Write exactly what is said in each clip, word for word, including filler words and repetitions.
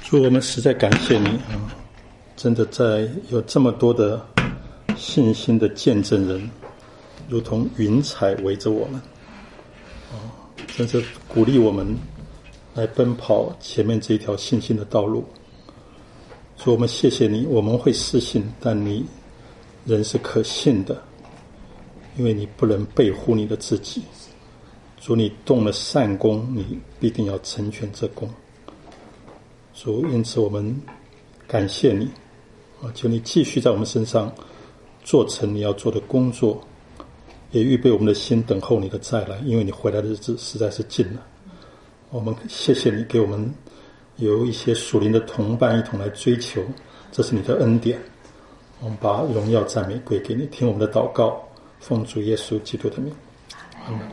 主，我们实在感谢你啊！真的在有这么多的信心的见证人，如同云彩围着我们啊，真是鼓励我们来奔跑前面这一条信心的道路。主，我们谢谢你，我们会失信，但你人是可信的，因为你不能背乎你的自己。主，你动了善功，你必定要成全这功。主，因此我们感谢你啊！求你继续在我们身上做成你要做的工作，也预备我们的心等候你的再来，因为你回来的日子实在是近了。我们谢谢你给我们有一些属灵的同伴一同来追求，这是你的恩典。我们把荣耀赞美归给你，听我们的祷告，奉主耶稣基督的名，阿们。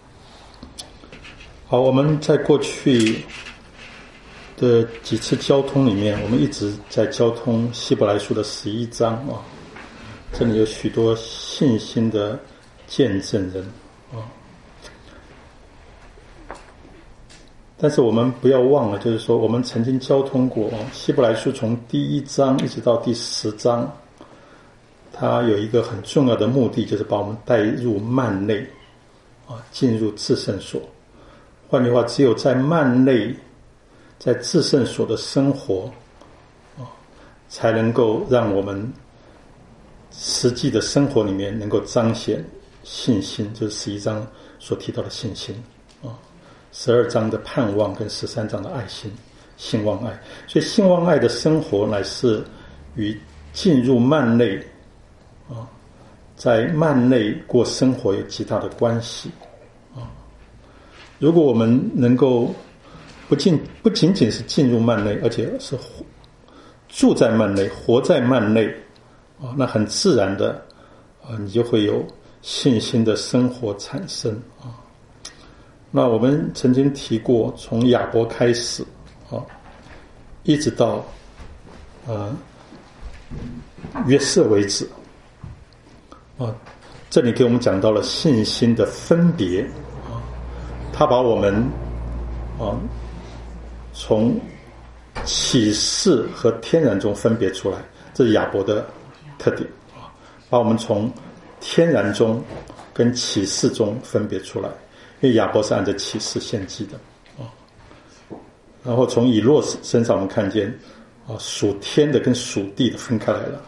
好，我们在过去的几次交通里面，我们一直在交通希伯来书的十一章啊，这里有许多信心的见证人啊。但是我们不要忘了，就是说我们曾经交通过啊，希伯来书从第一章一直到第十章，它有一个很重要的目的，就是把我们带入幔内啊，进入至圣所。换句话，只有在幔内，在至圣所的生活啊，才能够让我们实际的生活里面能够彰显信心，就是十一章所提到的信心啊，十二章的盼望跟十三章的爱心、信望爱。所以信望爱的生活乃是与进入幔内啊，在幔内过生活有极大的关系啊。如果我们能够不仅不仅仅是进入幔内，而且是住在幔内，活在幔内啊，那很自然的啊，你就会有信心的生活产生啊。那我们曾经提过，从亚伯开始啊，一直到呃约瑟为止啊，这里给我们讲到了信心的分别啊，他把我们啊从启示和天然中分别出来，这是亚伯的特点啊，把我们从天然中跟启示中分别出来，因为亚伯是按照启示献祭的啊。然后从以诺身上我们看见啊，属天的跟属地的分开来了。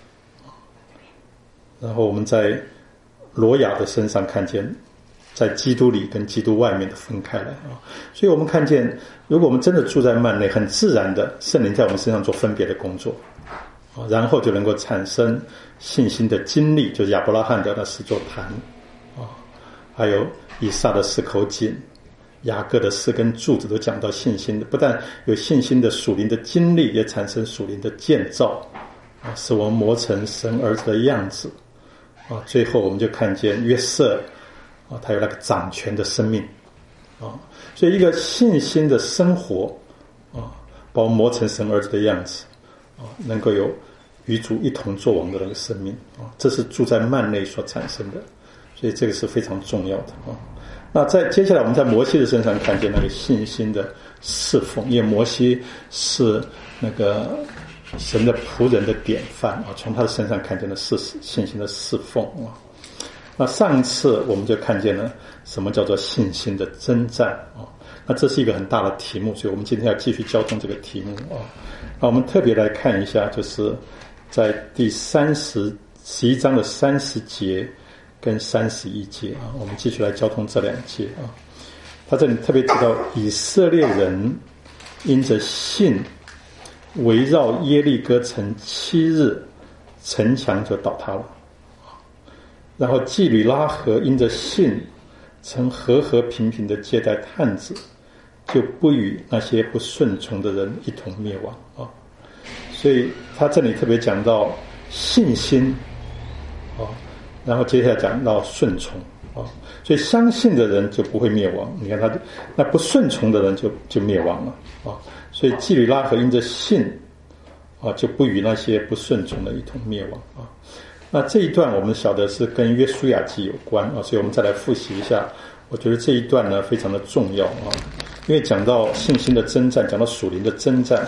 然后我们在罗亚的身上看见在基督里跟基督外面的分开来啊，所以我们看见，如果我们真的住在幔内，很自然的圣灵在我们身上做分别的工作啊，然后就能够产生信心的经历，就是亚伯拉罕的那十座坛啊，还有以撒的十口井，雅各的四根柱子都讲到信心的，不但有信心的属灵的经历，也产生属灵的建造啊，使我们磨成神儿子的样子啊。最后我们就看见约瑟啊，他有那个掌权的生命啊，所以一个信心的生活啊，把我们磨成神儿子的样子啊，能够有与主一同作王的那个生命啊，这是住在幔内所产生的，所以这个是非常重要的啊。那在接下来我们在摩西的身上看见那个信心的侍奉，因为摩西是那个神的仆人的典范啊，从他的身上看见了是信心的侍奉啊。那上次我们就看见了什么叫做信心的征战啊，那这是一个很大的题目，所以我们今天要继续交通这个题目啊。那我们特别来看一下，就是在第三十十一章的三十节跟三十一节啊，我们继续来交通这两节啊。他这里特别提到以色列人因着信围绕耶利哥城七日，城墙就倒塌了。然后妓女拉合因着信曾和和平平的接待探子，就不与那些不顺从的人一同灭亡啊。所以他这里特别讲到信心啊，然后接下来讲到顺从啊，所以相信的人就不会灭亡。你看他那不顺从的人就就灭亡了啊。所以妓女拉合因着信啊，就不与那些不顺从的一同灭亡啊。那这一段我们晓得是跟约书亚记有关啊，所以我们再来复习一下。我觉得这一段呢非常的重要啊，因为讲到信心的征战，讲到属灵的征战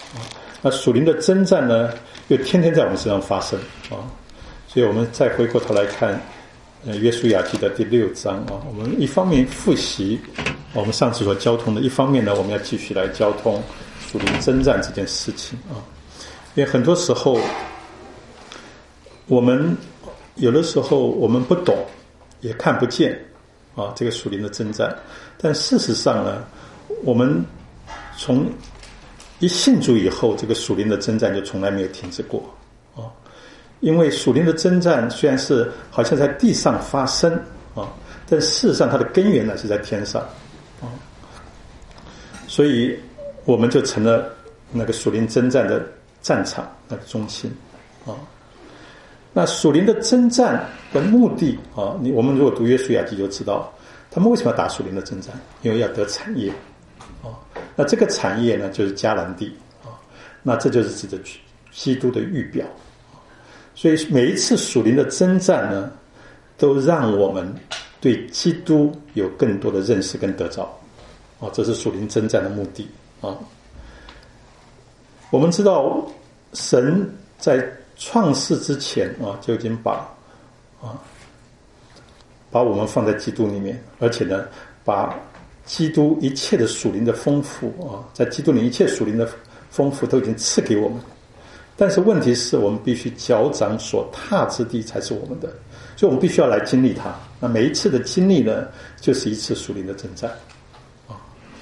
那属灵的征战呢，又天天在我们身上发生啊。所以我们再回过头来看，呃，约书亚记的第六章啊，我们一方面复习我们上次所交通的，一方面呢，我们要继续来交通属灵征战这件事情啊。因为很多时候，我们有的时候我们不懂，也看不见啊这个属灵的征战，但事实上呢，我们从一信主以后，这个属灵的征战就从来没有停止过啊！因为属灵的征战虽然是好像在地上发生啊，但事实上它的根源呢是在天上啊，所以我们就成了那个属灵征战的战场那个中心啊。那属灵的征战的目的啊，你我们如果读约书亚记就知道，他们为什么要打属灵的征战？因为要得产业。那这个产业呢，就是迦南地啊，那这就是指的基督的预表。所以每一次属灵的征战呢，都让我们对基督有更多的认识跟得着啊，这是属灵征战的目的啊。我们知道神在创世之前啊，就已经把啊把我们放在基督里面，而且呢，把基督一切的属灵的丰富啊，在基督里一切属灵的丰富都已经赐给我们，但是问题是我们必须脚掌所踏之地才是我们的，所以我们必须要来经历它。那每一次的经历呢，就是一次属灵的征战啊。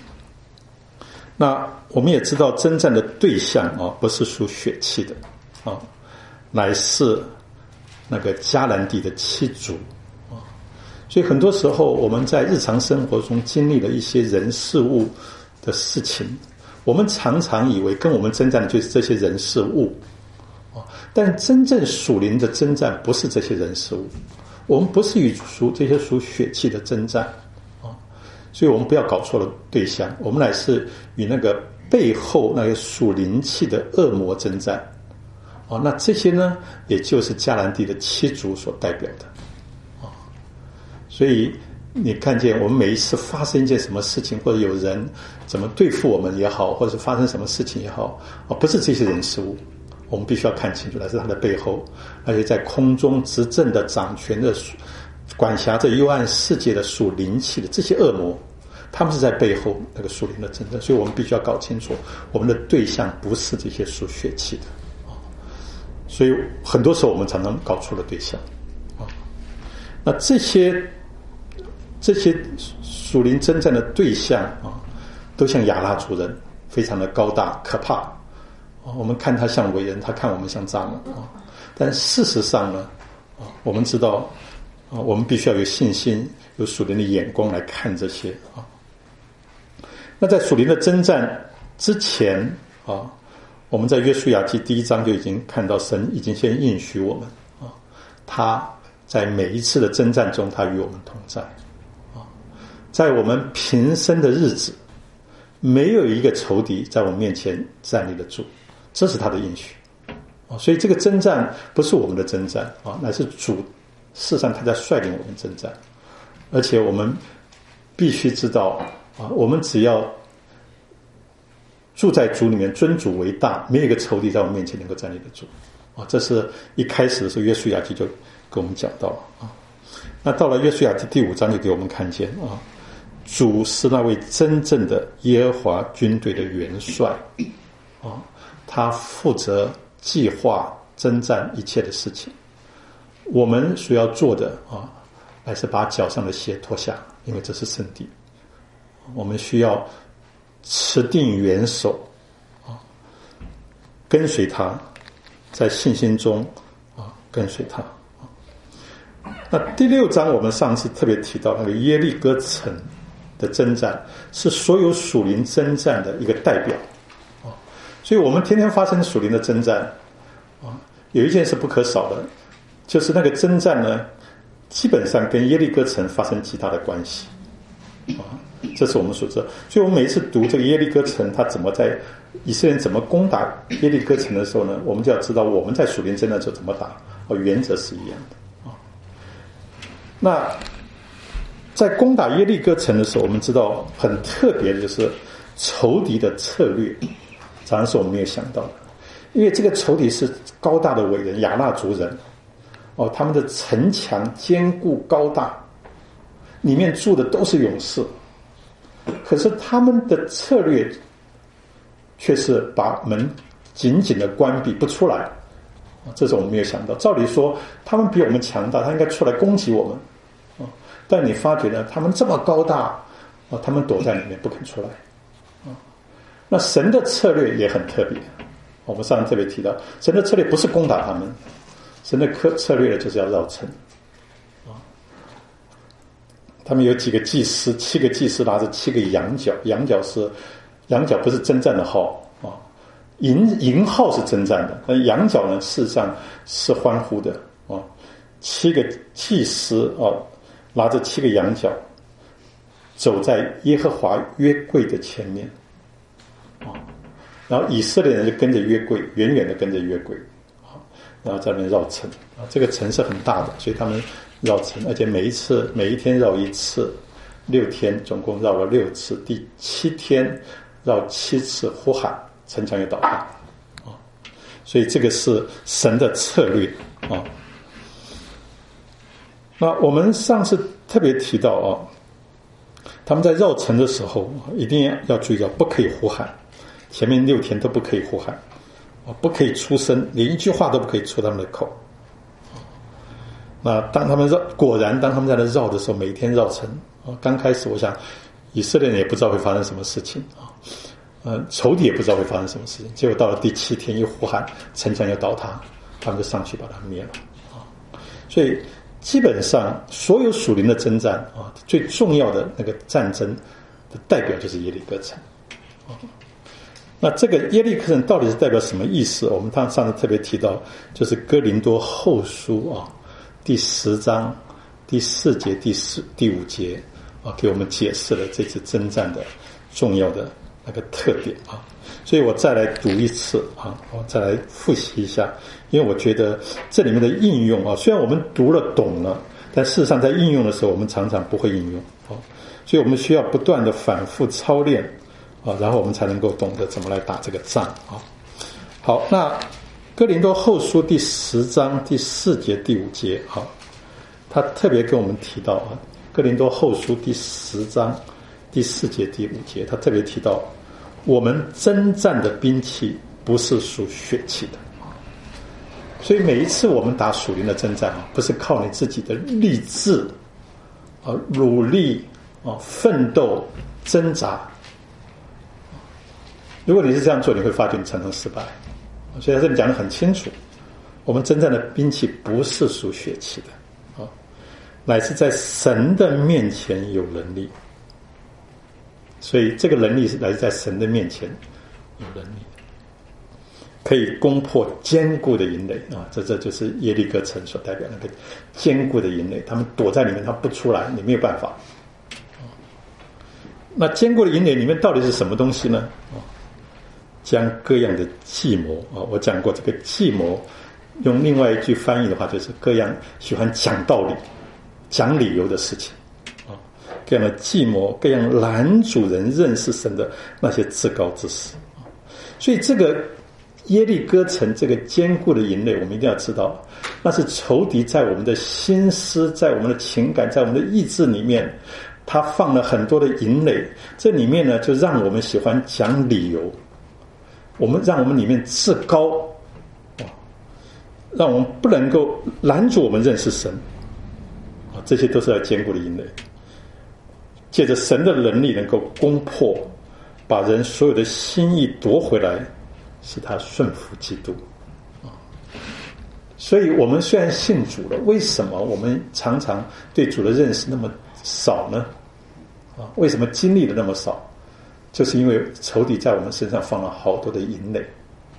那我们也知道，征战的对象啊，不是属血气的啊，乃是那个迦南地的七族。所以很多时候我们在日常生活中经历了一些人事物的事情，我们常常以为跟我们征战的就是这些人事物，但真正属灵的征战不是这些人事物，我们不是与属这些属血气的征战，所以我们不要搞错了对象，我们乃是与那个背后那个属灵气的恶魔征战。那这些呢，也就是迦南地的七族所代表的。所以你看见我们每一次发生一件什么事情，或者有人怎么对付我们也好，或者是发生什么事情也好，不是这些人事物，我们必须要看清楚，那是他的背后，而且在空中执政的、掌权的、管辖着幽暗世界的属灵气的这些恶魔，他们是在背后那个属灵的征战，所以我们必须要搞清楚，我们的对象不是这些属血气的。所以很多时候我们常常搞错了对象。那这些这些属灵征战的对象啊，都像亚拉族人，非常的高大可怕。我们看他像伟人，他看我们像蚱蜢啊。但事实上呢，啊，我们知道啊，我们必须要有信心，有属灵的眼光来看这些啊。那在属灵的征战之前啊，我们在约书亚记第一章就已经看到，神已经先应许我们啊，他在每一次的征战中，他与我们同在。在我们平生的日子，没有一个仇敌在我们面前站立得住，这是他的应许。所以这个征战不是我们的征战啊，乃是主，事实上他在率领我们征战。而且我们必须知道啊，我们只要住在主里面，尊主为大，没有一个仇敌在我们面前能够站立得住啊。这是一开始的时候约书亚记就跟我们讲到了啊。那到了约书亚记第五章就给我们看见啊，主是那位真正的耶和华军队的元帅啊，他负责计划征战一切的事情。我们所要做的啊，乃是把脚上的鞋脱下，因为这是圣地。我们需要持定元首啊，跟随他，在信心中啊跟随他。那第六章我们上次特别提到那个耶利哥城的征战，是所有属灵征战的一个代表啊。所以我们天天发生属灵的征战啊，有一件事不可少的，就是那个征战呢，基本上跟耶利哥城发生极大的关系啊。这是我们所知道。所以我们每一次读这个耶利哥城，他怎么在以色列人怎么攻打耶利哥城的时候呢，我们就要知道我们在属灵征战的时候怎么打啊，原则是一样的啊。那在攻打耶利哥城的时候，我们知道很特别的就是仇敌的策略常常是我们没有想到的。因为这个仇敌是高大的伟人亚纳族人，哦，他们的城墙坚固高大，里面住的都是勇士，可是他们的策略却是把门紧紧的关闭不出来，这是我们没有想到。照理说他们比我们强大，他应该出来攻击我们，但你发觉呢，他们这么高大，他们躲在里面不肯出来。那神的策略也很特别，我们上次特别提到，神的策略不是攻打他们，神的策略呢就是要绕城。他们有几个祭司，七个祭司拿着七个羊角，羊角是羊角不是征战的号啊，银银号是征战的，但羊角呢事实上是欢呼的啊。七个祭司啊拿着七个羊角，走在耶和华约柜的前面啊，然后以色列人就跟着约柜，远远的跟着约柜啊，然后在那边绕城啊，这个城是很大的，所以他们绕城，而且每一次每一天绕一次，六天总共绕了六次，第七天绕七次，呼喊城墙也倒塌啊，所以这个是神的策略啊。那我们上次特别提到啊，他们在绕城的时候一定要注意到不可以呼喊，前面六天都不可以呼喊啊，不可以出声，连一句话都不可以出他们的口。那当他们绕，果然当他们在那绕的时候，每天绕城啊，刚开始我想以色列人也不知道会发生什么事情啊，呃，仇敌也不知道会发生什么事情，结果到了第七天一呼喊，城墙又倒塌，他们就上去把它灭了啊。所以基本上所有属灵的征战啊，最重要的那个战争的代表就是耶利哥城啊。那这个耶利哥城到底是代表什么意思？我们上次特别提到，就是哥林多后书啊。第十章第四节第四第五节啊，给我们解释了这次征战的重要的那个特点啊，所以我再来读一次啊，我再来复习一下，因为我觉得这里面的应用啊，虽然我们读了懂了，但事实上在应用的时候，我们常常不会应用啊，所以我们需要不断的反复操练啊，然后我们才能够懂得怎么来打这个仗啊。好，那哥林多后书第十章第四节第五节啊，他特别跟我们提到啊，哥林多后书第十章第四节第五节，他特别提到我们征战的兵器不是属血气的，所以每一次我们打属灵的征战啊，不是靠你自己的励志啊、努力啊、奋斗、挣扎。如果你是这样做，你会发觉你常常失败。所以在这里讲得很清楚，我们征战的兵器不是属血气的啊，乃是在神的面前有能力。所以这个能力是来自在神的面前有能力，可以攻破坚固的营垒啊！这这就是耶利哥城所代表那个坚固的营垒，他们躲在里面，他不出来，你没有办法。那坚固的营垒里面到底是什么东西呢？将各样的计谋啊，我讲过这个计谋，用另外一句翻译的话，就是各样喜欢讲道理、讲理由的事情啊，各样的计谋，各样拦阻人认识神的那些至高之事啊。所以这个耶利哥城这个坚固的营垒，我们一定要知道，那是仇敌在我们的心思、在我们的情感、在我们的意志里面，他放了很多的营垒，这里面呢，就让我们喜欢讲理由。我们让我们里面自高，让我们不能够拦阻我们认识神，这些都是要坚固的营垒。借着神的能力，能够攻破，把人所有的心意夺回来，使他顺服基督。所以我们虽然信主了，为什么我们常常对主的认识那么少呢？啊，为什么经历的那么少？就是因为仇敌在我们身上放了好多的营垒，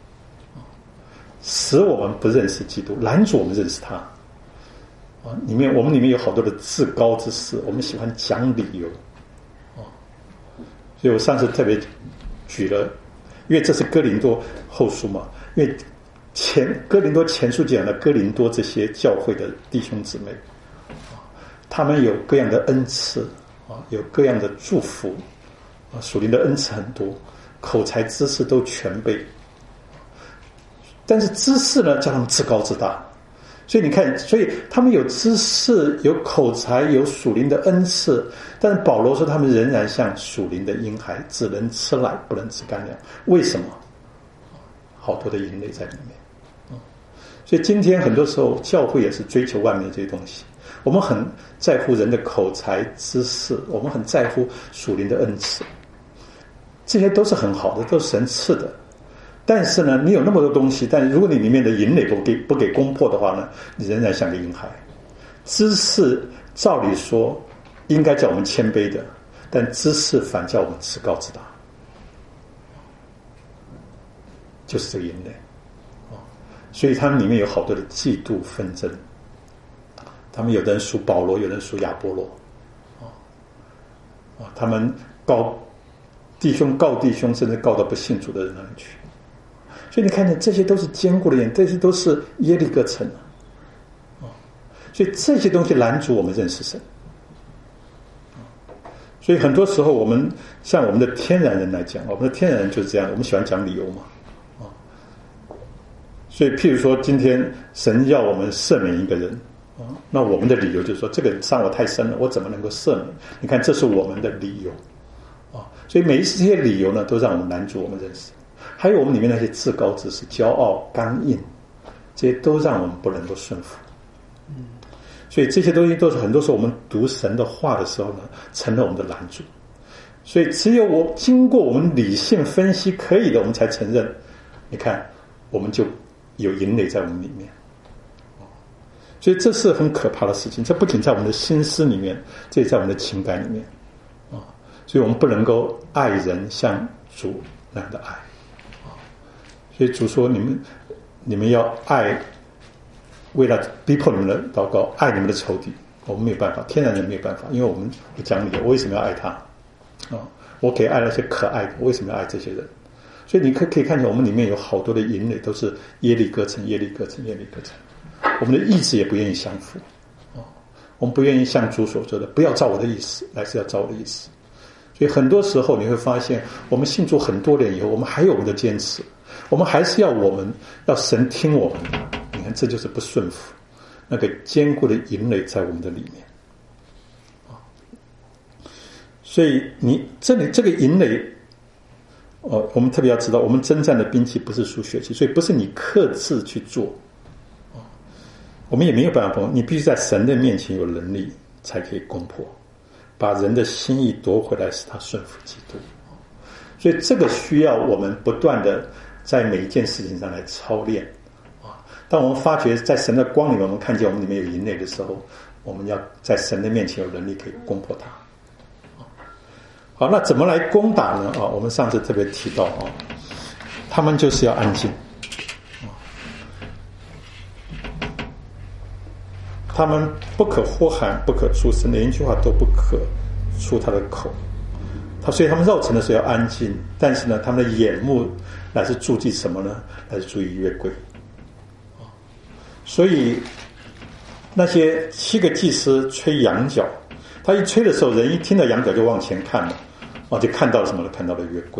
使我们不认识基督，拦阻我们认识他。啊，里面我们里面有好多的至高之事，我们喜欢讲理由。啊，所以我上次特别举了，因为这是哥林多后书嘛，因为前哥林多前书讲的哥林多这些教会的弟兄姊妹，他们有各样的恩赐啊，有各样的祝福。啊，属灵的恩赐很多， 口才知识都全备，但是知识呢叫他们自高自大。所以你看，所以他们有知识，有口才，有属灵的恩赐，但是保罗说他们仍然像属灵的婴孩，只能吃奶不能吃干粮。为什么？好多的淫累在里面。所以今天很多时候教会也是追求外面的这些东西，我们很在乎人的口才知识，我们很在乎属灵的恩赐，这些都是很好的，都是神赐的。但是呢，你有那么多东西，但如果你里面的淫累不给不给攻破的话呢，你仍然像个婴孩。知识照理说应该叫我们谦卑的，但知识反叫我们自高自大，就是这个淫累。所以他们里面有好多的嫉妒纷争，他们有的人属保罗，有的人属亚波罗，他们告弟兄告弟兄，甚至告到不信主的人那里去。所以你看见这些都是坚固的眼，这些都是耶利哥城啊，所以这些东西拦阻我们认识神。所以很多时候我们像我们的天然人来讲，我们的天然人就是这样，我们喜欢讲理由嘛，啊，所以譬如说今天神要我们赦免一个人啊，那我们的理由就是说这个伤我太深了，我怎么能够赦免？你看这是我们的理由啊，所以每一次这些理由呢，都让我们拦阻我们认识。还有我们里面那些自高自视、骄傲、刚硬，这些都让我们不能够顺服。嗯，所以这些东西都是很多时候我们读神的话的时候呢，成了我们的拦阻。所以只有我经过我们理性分析可以的，我们才承认。你看，我们就有淫累在我们里面。所以这是很可怕的事情。这不仅在我们的心思里面，这也在我们的情感里面啊。所以我们不能够爱人像主那样的爱。所以主说你们你们要爱，为了逼迫你们的祷告，爱你们的仇敌。我们没有办法，天然人没有办法，因为我们不讲理，我为什么要爱他啊？我可以爱那些可爱的，我为什么要爱这些人？所以你可可以看见我们里面有好多的淫累，都是耶利哥城，耶利哥城，耶利哥城。我们的意志也不愿意相符啊，我们不愿意像主所说的，不要照我的意思，乃是要照我的意思。所以很多时候你会发现，我们信主很多年以后，我们还有我们的坚持。我们还是要我们要神听我们的，你看这就是不顺服，那个坚固的淫累在我们的里面啊。所以你这里这个淫累，哦，我们特别要知道，我们征战的兵器不是属血气，所以不是你克制去做啊，我们也没有办法攻，你必须在神的面前有能力才可以攻破，把人的心意夺回来，使他顺服基督。所以这个需要我们不断的在每一件事情上来操练啊！当我们发觉在神的光里面，我们看见我们里面有淫累的时候，我们要在神的面前有能力可以攻破它。好，那怎么来攻打呢？啊，我们上次特别提到啊，他们就是要安静啊，他们不可呼喊，不可出声，连一句话都不可出他的口。他所以他们绕城的时候要安静，但是呢，他们的眼目乃是注意什么呢？乃是注意约柜。所以那些七个祭司吹羊角，他一吹的时候，人一听到羊角就往前看了，啊，就看到了什么呢？看到了约柜。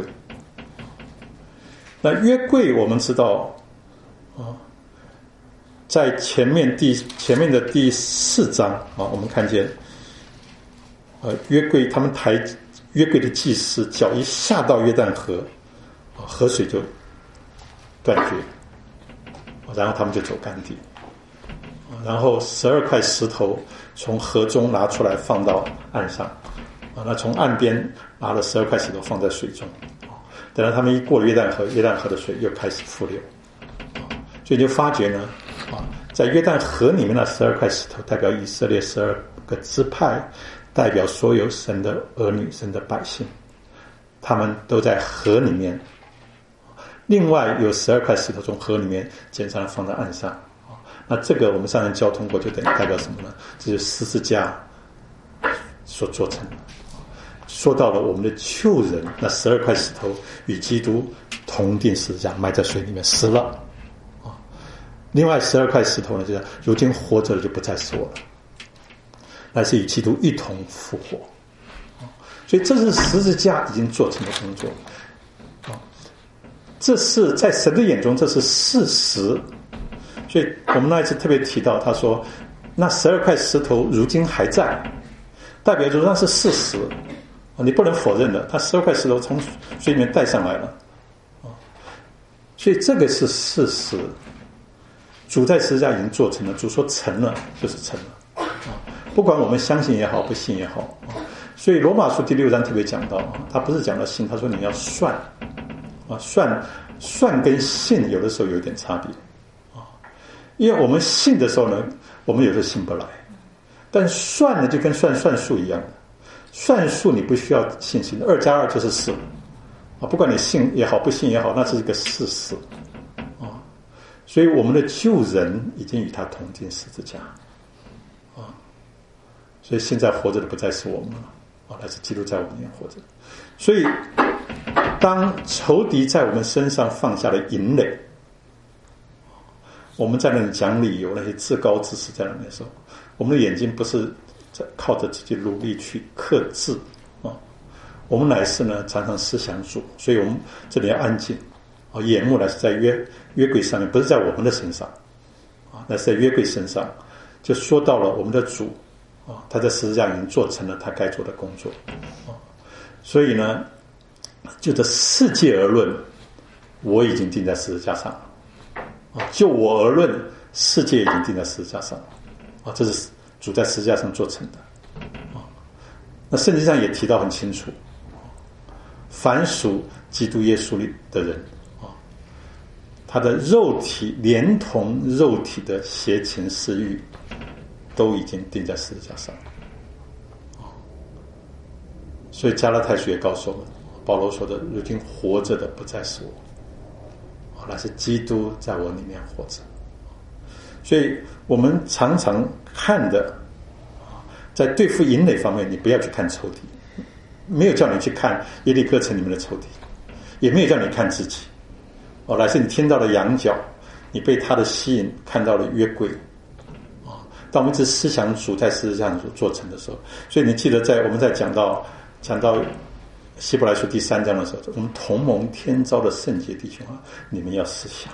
那约柜我们知道啊，在前面第前面的第四章啊，我们看见，呃，约柜他们抬。约柜的祭司脚一下到约旦河，河水就断绝，然后他们就走干地，然后十二块石头从河中拿出来放到岸上，那从岸边拿了十二块石头放在水中，等到他们一过了约旦河，约旦河的水又开始复流，所以就发觉呢，在约旦河里面那十二块石头代表以色列十二个支派，代表所有神的儿女、神的百姓，他们都在河里面。另外有十二块石头从河里面捡上来放在岸上。那这个我们上次交通过，就等于代表什么呢？这是十字架所做成的。说到了我们的旧人，那十二块石头与基督同定十字架，埋在水里面死了。另外十二块石头呢，就是如今活着的就不再是我了，乃是与基督一同复活。所以这是十字架已经做成的工作。 这是在神的眼中这是事实。所以我们那一次特别提到，他说那十二块石头如今还在，代表着那是事实，你不能否认的，他十二块石头从水里面带上来了，所以这个是事实。主在十字架已经做成了，主说成了就是成了，不管我们相信也好不信也好。所以罗马书第六章特别讲到，他不是讲到信，他说你要算啊，算算跟信有的时候有点差别啊，因为我们信的时候呢，我们有时候信不来，但算呢就跟算算术一样的，算术你不需要信心，二加二就是四啊，不管你信也好不信也好，那是一个事实啊。所以我们的救人已经与他同进十字架啊，所以现在活着的不再是我们了啊，乃是基督在我们里面活着。所以当仇敌在我们身上放下了营垒，我们在那里讲理由，那些至高之事在那里的时候，我们的眼睛不是在靠着自己努力去克制啊，我们乃是呢常常思想主。所以我们这里要安静啊，眼目乃是在约约柜上面，不是在我们的身上啊，乃是在约柜身上，就说到了我们的主啊，他在十字架已经做成了他该做的工作啊。所以呢，就这世界而论，我已经钉在十字架上了啊；就我而论，世界已经钉在十字架上了啊。这是主在十字架上做成的啊。那圣经上也提到很清楚，凡属基督耶稣里的人啊，他的肉体连同肉体的邪情私欲，都已经钉在十字架上了。所以加拉太书也告诉我们，保罗说的，如今活着的不再是我，那是基督在我里面活着。所以我们常常看的，在对付营垒方面，你不要去看仇敌，没有叫你去看耶利哥城里面的仇敌，也没有叫你看自己。哦，乃是你听到了羊角，你被他的吸引，看到了约柜。当我们一直思想主在十字架上所做成的时候，所以你记得在我们在讲到讲到希伯来书第三章的时候，我们同盟天召的圣洁弟兄啊，你们要思想，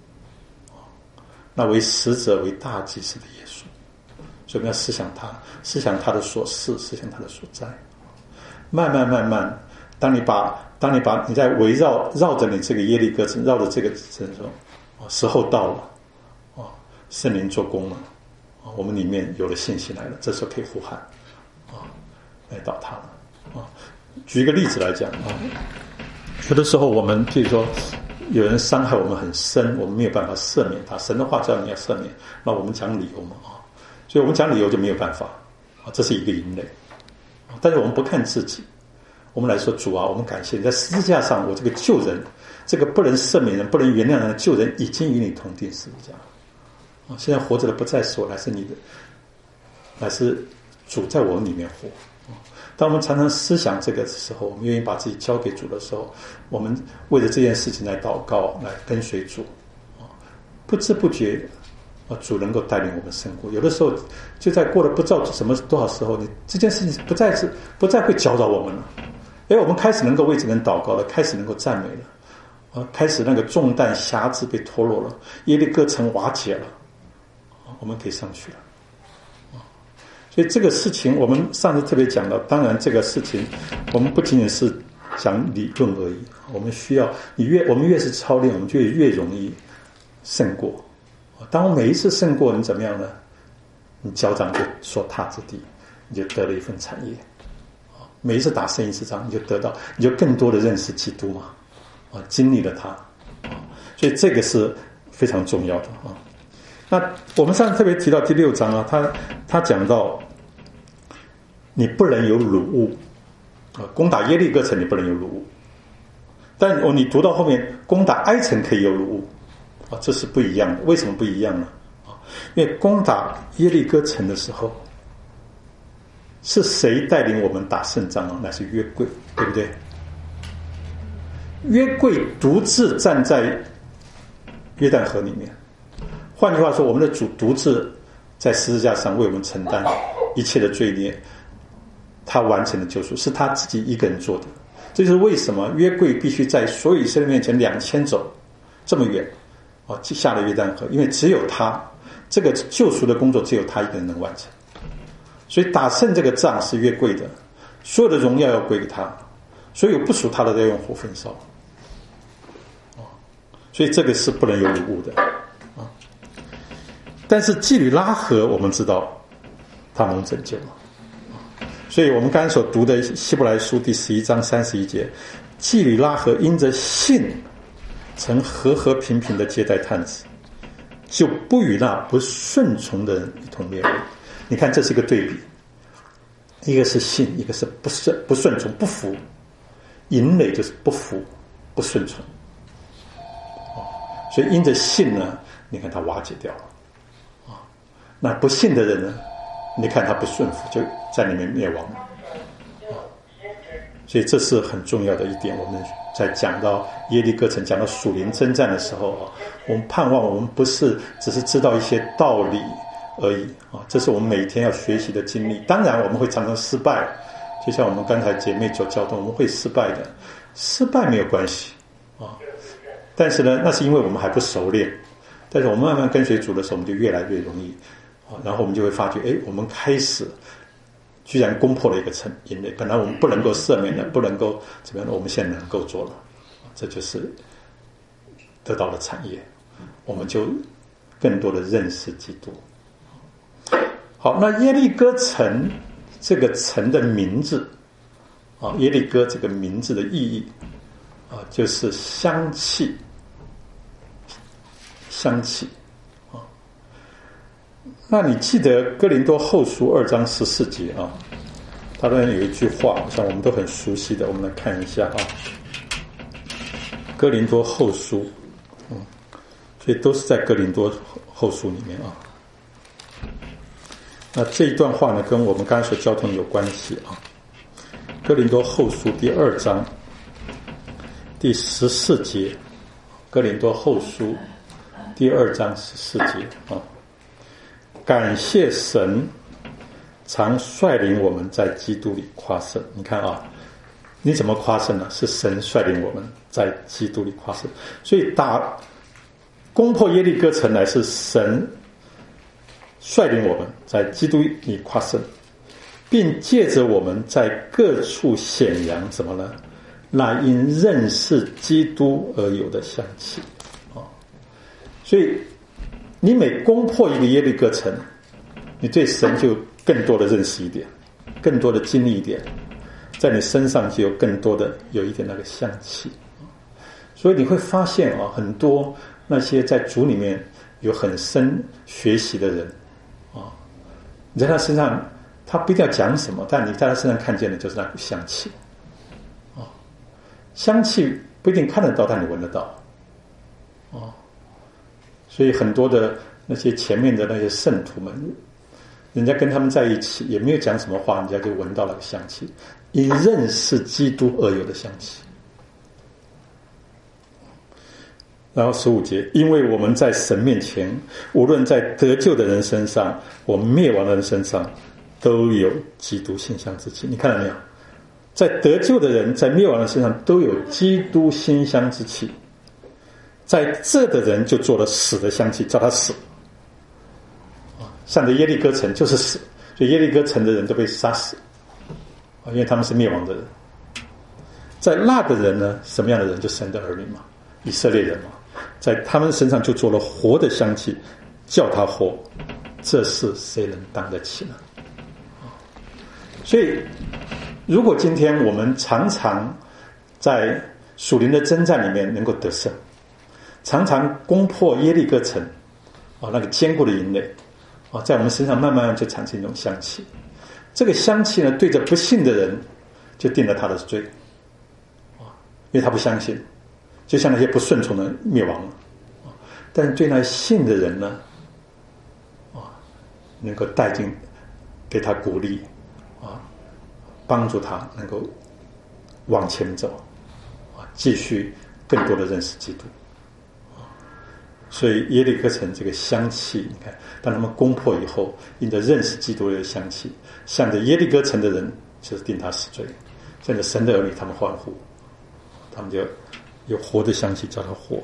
那为使者为大祭司的耶稣，所以我们要思想他，思想他的所事，思想他的所在。慢慢慢慢，当你把当你把你在围绕绕着你这个耶利哥城，绕着这个城的时候，时候到了啊，圣灵做工了啊，我们里面有了信心来了，这时候可以呼喊啊，来到他了啊。举一个例子来讲啊，有的时候我们譬如说有人伤害我们很深，我们没有办法赦免他，神的话叫你要赦免，那我们讲理由嘛啊，所以我们讲理由就没有办法啊，这是一个营垒。但是我们不看自己，我们来说主啊，我们感谢你在十字架上，我这个救人，这个不能赦免人、不能原谅人的救人，已经与你同定十字架啊！现在活着的不再是我，乃是你的，乃是主在我们里面活。当我们常常思想这个的时候，我们愿意把自己交给主的时候，我们为了这件事情来祷告，来跟随主啊，不知不觉啊，主能够带领我们胜过。有的时候就在过了不知道什么多少时候，你这件事情不再是不再会搅扰我们了。哎，我们开始能够为这个人祷告了，开始能够赞美了，啊，开始那个重担辖制被脱落了，耶利哥城瓦解了，啊，我们可以上去了。所以这个事情我们上次特别讲到，当然这个事情我们不仅仅是讲理论而已，我们需要你越我们越是操练，我们就越容易胜过。当每一次胜过，你怎么样呢？你脚掌就所踏之地，你就得了一份产业。每一次打胜一次仗，你就得到，你就更多的认识基督嘛，啊，经历了他，啊，所以这个是非常重要的啊。那我们上次特别提到第六章啊，他他讲到你不能有辱物啊，攻打耶利哥城你不能有辱物，但哦，你读到后面攻打埃城可以有辱物啊，这是不一样的。为什么不一样呢？啊，因为攻打耶利哥城的时候，是谁带领我们打胜仗啊？那是约柜，对不对？约柜独自站在约旦河里面。换句话说，我们的主独自在十字架上为我们承担一切的罪孽，他完成的救赎是他自己一个人做的， 这就是为什么约柜必须在所有以色列面前两千走这么远啊，下了约旦河，因为只有他这个救赎的工作只有他一个人能完成，所以打胜这个仗是约柜的，所有的荣耀要归给他，所有不属他的要用火焚烧啊，所以这个是不能有礼物的啊。但是妓女拉合我们知道他蒙拯救了，所以我们刚才所读的希伯来书第十一章三十一节，妓女拉合因着信曾和和平平的接待探子，就不与那不顺从的人一同灭亡。你看这是一个对比，一个是信，一个是不顺不顺从不服，淫累就是不服不顺从，所以因着信呢，你看他瓦解掉了啊。那不信的人呢，你看他不顺服，就在里面灭亡了。所以这是很重要的一点。我们在讲到耶利哥城，讲到属灵征战的时候啊，我们盼望我们不是只是知道一些道理而已啊，这是我们每天要学习的经历。当然我们会常常失败，就像我们刚才姐妹所教导，我们会失败的，失败没有关系啊。但是呢，那是因为我们还不熟练。但是我们慢慢跟随主的时候，我们就越来越容易啊，然后我们就会发觉，哎，我们开始居然攻破了一个城营垒，本来我们不能够赦免的，不能够怎么样的，我们现在能够做了，这就是得到了产业，我们就更多的认识基督。好，那耶利哥城这个城的名字啊，耶利哥这个名字的意义啊，就是香气，香气啊。那你记得哥林多后书二章十四节啊，他那有一句话，像我们都很熟悉的，我们来看一下啊。哥林多后书，嗯，所以都是在哥林多后书里面啊。那这一段话呢，跟我们刚才所交通有关系啊。哥林多后书第二章第十四节，哥林多后书第二章十四节啊。感谢神常率领我们在基督里夸胜。你看啊，你怎么夸胜呢？是神率领我们在基督里夸胜。所以打攻破耶利哥城来是神率领我们在基督里夸胜，并借着我们在各处显扬什么呢？那因认识基督而有的香气啊。所以你每攻破一个耶利哥城，你对神就更多的认识一点，更多的经历一点，在你身上就有更多的有一点那个香气。所以你会发现啊，很多那些在主里面有很深学习的人啊，你在他身上，他不一定要讲什么，但你在他身上看见的就是那股香气啊。香气不一定看得到，但你闻得到啊。所以很多的那些前面的那些圣徒们，人家跟他们在一起也没有讲什么话，人家就闻到了个香气，因认识基督而有的香气。然后十五节，因为我们在神面前，无论在得救的人身上，我们灭亡的人身上，都有基督馨香之气。你看到没有？在得救的人，在灭亡的人身上都有基督馨香之气。在这的人就做了死的香气，叫他死。像这耶利哥城就是死，所以耶利哥城的人都被杀死，因为他们是灭亡的人。在那的人呢，什么样的人？就神的儿女嘛，以色列人嘛，在他们身上就做了活的香气，叫他活。这是谁能当得起呢？所以如果今天我们常常在属灵的征战里面能够得胜，常常攻破耶利哥城啊，那个坚固的营垒啊，在我们身上慢慢就产生一种香气。这个香气呢，对着不信的人就定了他的罪啊，因为他不相信，就像那些不顺从的灭亡了啊。但是对那信的人呢，啊，能够带进，给他鼓励啊，帮助他能够往前走啊，继续更多的认识基督。所以耶利哥城这个香气，你看，当他们攻破以后，因着认识基督的香气，向着耶利哥城的人就是定他死罪， 现在神的儿女他们欢呼，他们就有活的香气叫他活。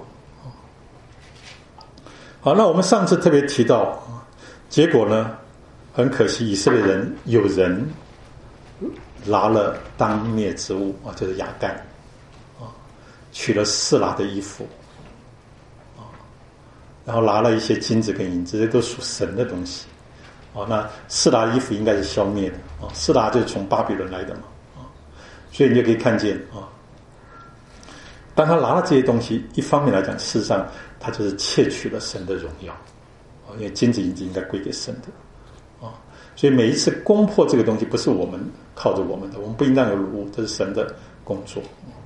好，那我们上次特别提到，结果呢，很可惜以色列人有人拿了当灭之物啊，就是亚干啊，取了示拿的衣服啊，然后拿了一些金子跟银子，这都属神的东西啊。那示拿衣服应该是消灭的啊，示拿就是从巴比伦来的嘛啊，所以你就可以看见啊，当他拿了这些东西，一方面来讲，事实上他就是窃取了神的荣耀啊，因为金子银子应该归给神的啊。所以每一次攻破这个东西，不是我们靠着我们的，我们不应当有辱物，这是神的工作。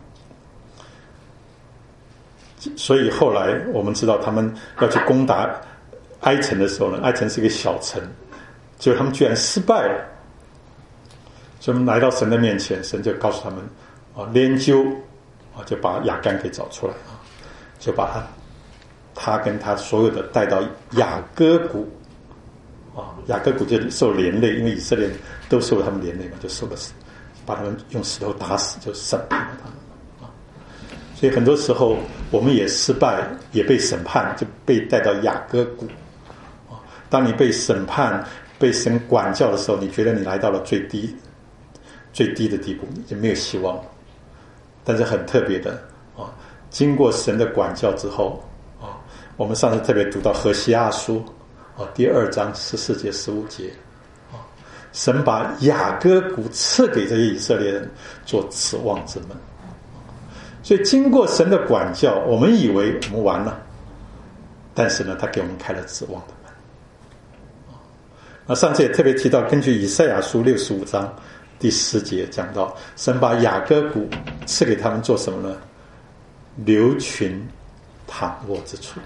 所以后来我们知道，他们要去攻打埃城的时候呢，埃城是一个小城，结果他们居然失败了。所以我们来到神的面前，神就告诉他们啊，连揪啊，就把亚干给找出来啊，就把他他跟他所有的带到雅各谷。啊，雅各谷就受连累，因为以色列人都受他们连累嘛，就受了，把他们用石头打死，就审判了他们啊。所以很多时候我们也失败，也被审判，就被带到雅各谷啊。当你被审判、被神管教的时候，你觉得你来到了最低、最低的地步，你就没有希望了。但是很特别的啊，经过神的管教之后啊，我们上次特别读到何西阿书。啊，第二章十四节、十五节，啊，神把雅各谷赐给这些以色列人做指望之门。所以经过神的管教，我们以为我们完了，但是呢，他给我们开了指望的门。那上次也特别提到，根据以赛亚书六十五章第十节讲到，神把雅各谷赐给他们做什么呢？牛群躺卧之处。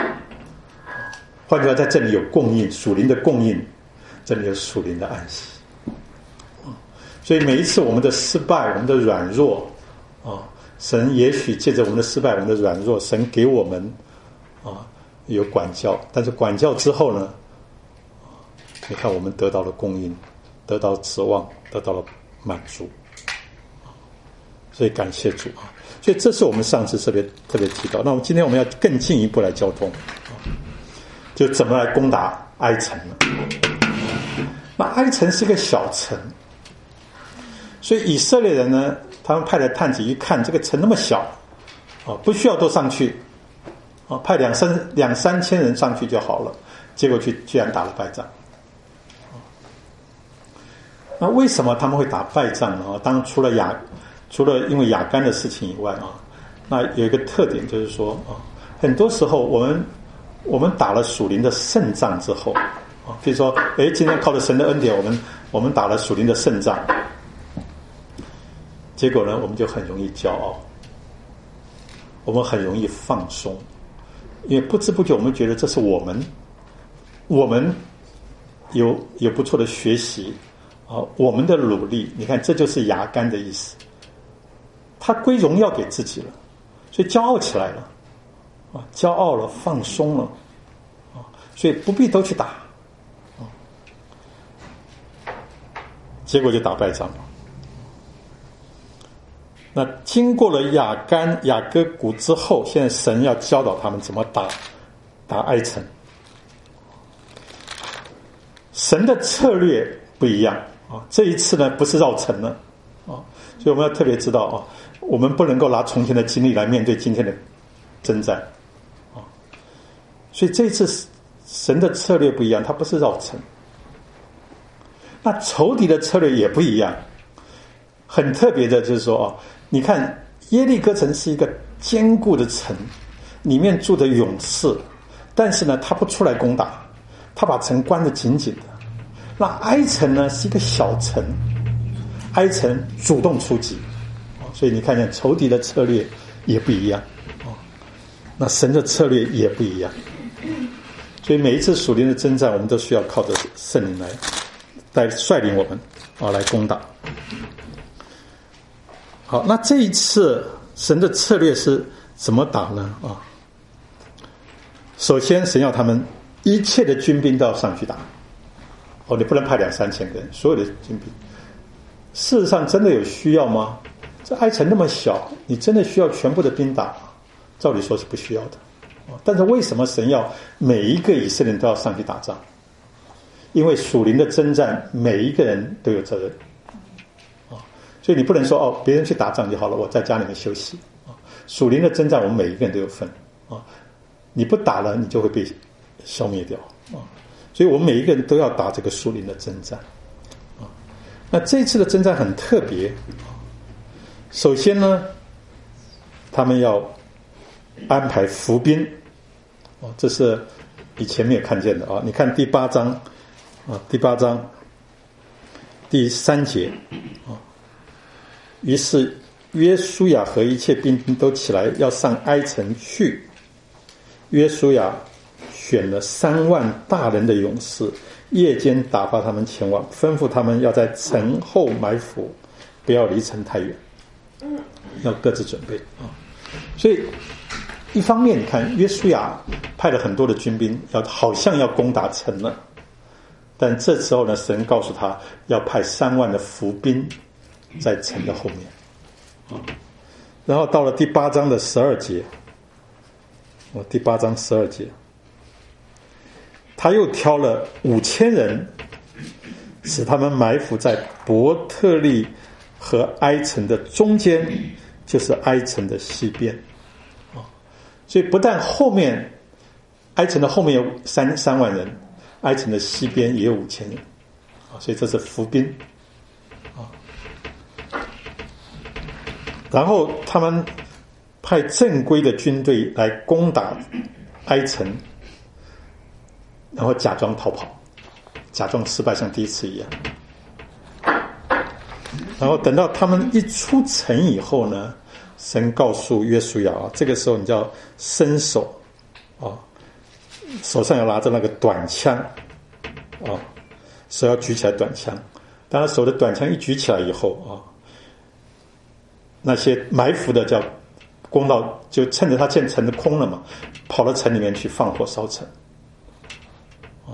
换句话，在这里有供应，属灵的供应，这里有属灵的安息。所以每一次我们的失败，我们的软弱啊，神也许借着我们的失败，我们的软弱，神给我们啊有管教，但是管教之后呢，你看我们得到了供应，得到了指望，得到了满足，所以感谢主啊！所以这是我们上次特别特别提到。那我们今天我们要更进一步来交通。就怎么来攻打埃城呢？那埃城是一个小城，所以以色列人呢，他们派的探子一看这个城那么小，啊，不需要都上去，啊，派两三两三千人上去就好了，结果去居然打了败仗。那为什么他们会打败仗呢？当然除了亚，除了因为亚干的事情以外啊，那有一个特点就是说啊，很多时候我们。我们打了属灵的胜仗之后啊，比如说，哎，今天靠着神的恩典，我们我们打了属灵的胜仗，结果呢，我们就很容易骄傲，我们很容易放松，因为不知不觉我们觉得这是我们，我们有有不错的学习啊，我们的努力，你看这就是亚干的意思，他归荣耀给自己了，所以骄傲起来了。啊，骄傲了，放松了，啊，所以不必都去打，啊，结果就打败仗了。那经过了亚干、雅各谷之后，现在神要教导他们怎么打打埃城。神的策略不一样啊，这一次呢不是绕城了啊，所以我们要特别知道啊，我们不能够拿从前的经历来面对今天的征战。所以这一次神的策略不一样，它不是绕城。那仇敌的策略也不一样，很特别的就是说哦，你看耶利哥城是一个坚固的城，里面住的勇士，但是呢他不出来攻打，他把城关得紧紧的。那埃城呢是一个小城，埃城主动出击，所以你看见仇敌的策略也不一样，那神的策略也不一样。所以每一次属灵的征战，我们都需要靠着圣灵来带率领我们啊来攻打。好，那这一次神的策略是怎么打呢？啊，首先神要他们一切的军兵都要上去打。哦，你不能派两三千个人，所有的军兵事实上真的有需要吗？这埃城那么小，你真的需要全部的兵打吗？照理说是不需要的。但是为什么神要每一个以色列人都要上去打仗？因为属灵的征战，每一个人都有责任。所以你不能说哦，别人去打仗就好了，我在家里面休息。属灵的征战，我们每一个人都有份。你不打了，你就会被消灭掉。所以我们每一个人都要打这个属灵的征战。那这一次的征战很特别。首先呢，他们要安排伏兵。这是以前没有看见的啊！你看第八章啊，第八章第三节啊。于是约书亚和一切兵都起来要上埃城去。约书亚选了三万大人的勇士，夜间打发他们前往，吩咐他们要在城后埋伏，不要离城太远，要各自准备啊。所以一方面你看约书亚派了很多的军兵，要好像要攻打城了，但这时候呢，神告诉他要派三万的伏兵在城的后面。然后到了第八章的十二节，哦，第八章十二节，他又挑了五千人，使他们埋伏在伯特利和埃城的中间，就是埃城的西边。所以不但后面埃城的后面有三三万人，埃城的西边也有五千人，所以这是伏兵。然后他们派正规的军队来攻打埃城，然后假装逃跑，假装失败，像第一次一样。然后等到他们一出城以后呢，神告诉约书亚啊，这个时候你就要伸手啊，手上要拿着那个短枪啊，手要举起来短枪。当然手的短枪一举起来以后啊，那些埋伏的叫攻到，就趁着他见城的空了嘛，跑到城里面去放火烧城啊。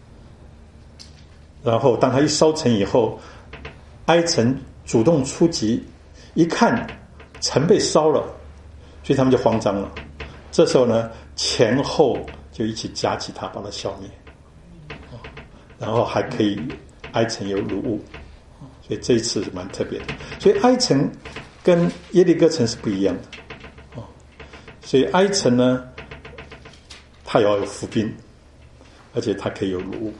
然后当他一烧城以后，埃城主动出击，一看城被烧了，所以他们就慌张了。这时候呢，前后就一起夹击他，把他消灭，然后还可以埃城有掳物，所以这一次是蛮特别的。所以埃城跟耶利哥城是不一样的，所以埃城呢，它也要有伏兵，而且它可以有掳物，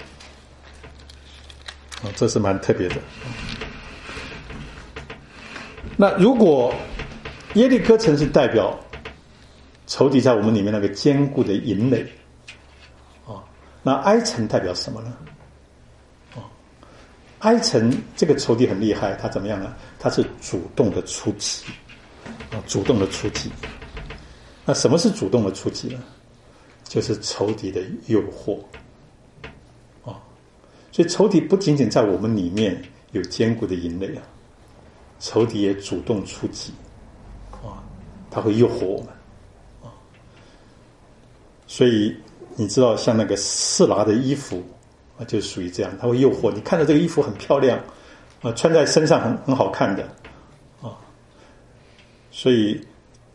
这是蛮特别的。那如果耶利哥城是代表仇敌在我们里面那个坚固的营垒，那埃城代表什么呢？埃城这个仇敌很厉害，他怎么样呢？他是主动的出击，啊，主动的出击。那什么是主动的出击呢？就是仇敌的诱惑，啊，所以仇敌不仅仅在我们里面有坚固的营垒啊，仇敌也主动出击，啊，他会诱惑我们，啊，所以你知道，像那个示拿的衣服。啊，就属于这样，它会诱惑你。看到这个衣服很漂亮，啊，穿在身上很很好看的，啊，所以，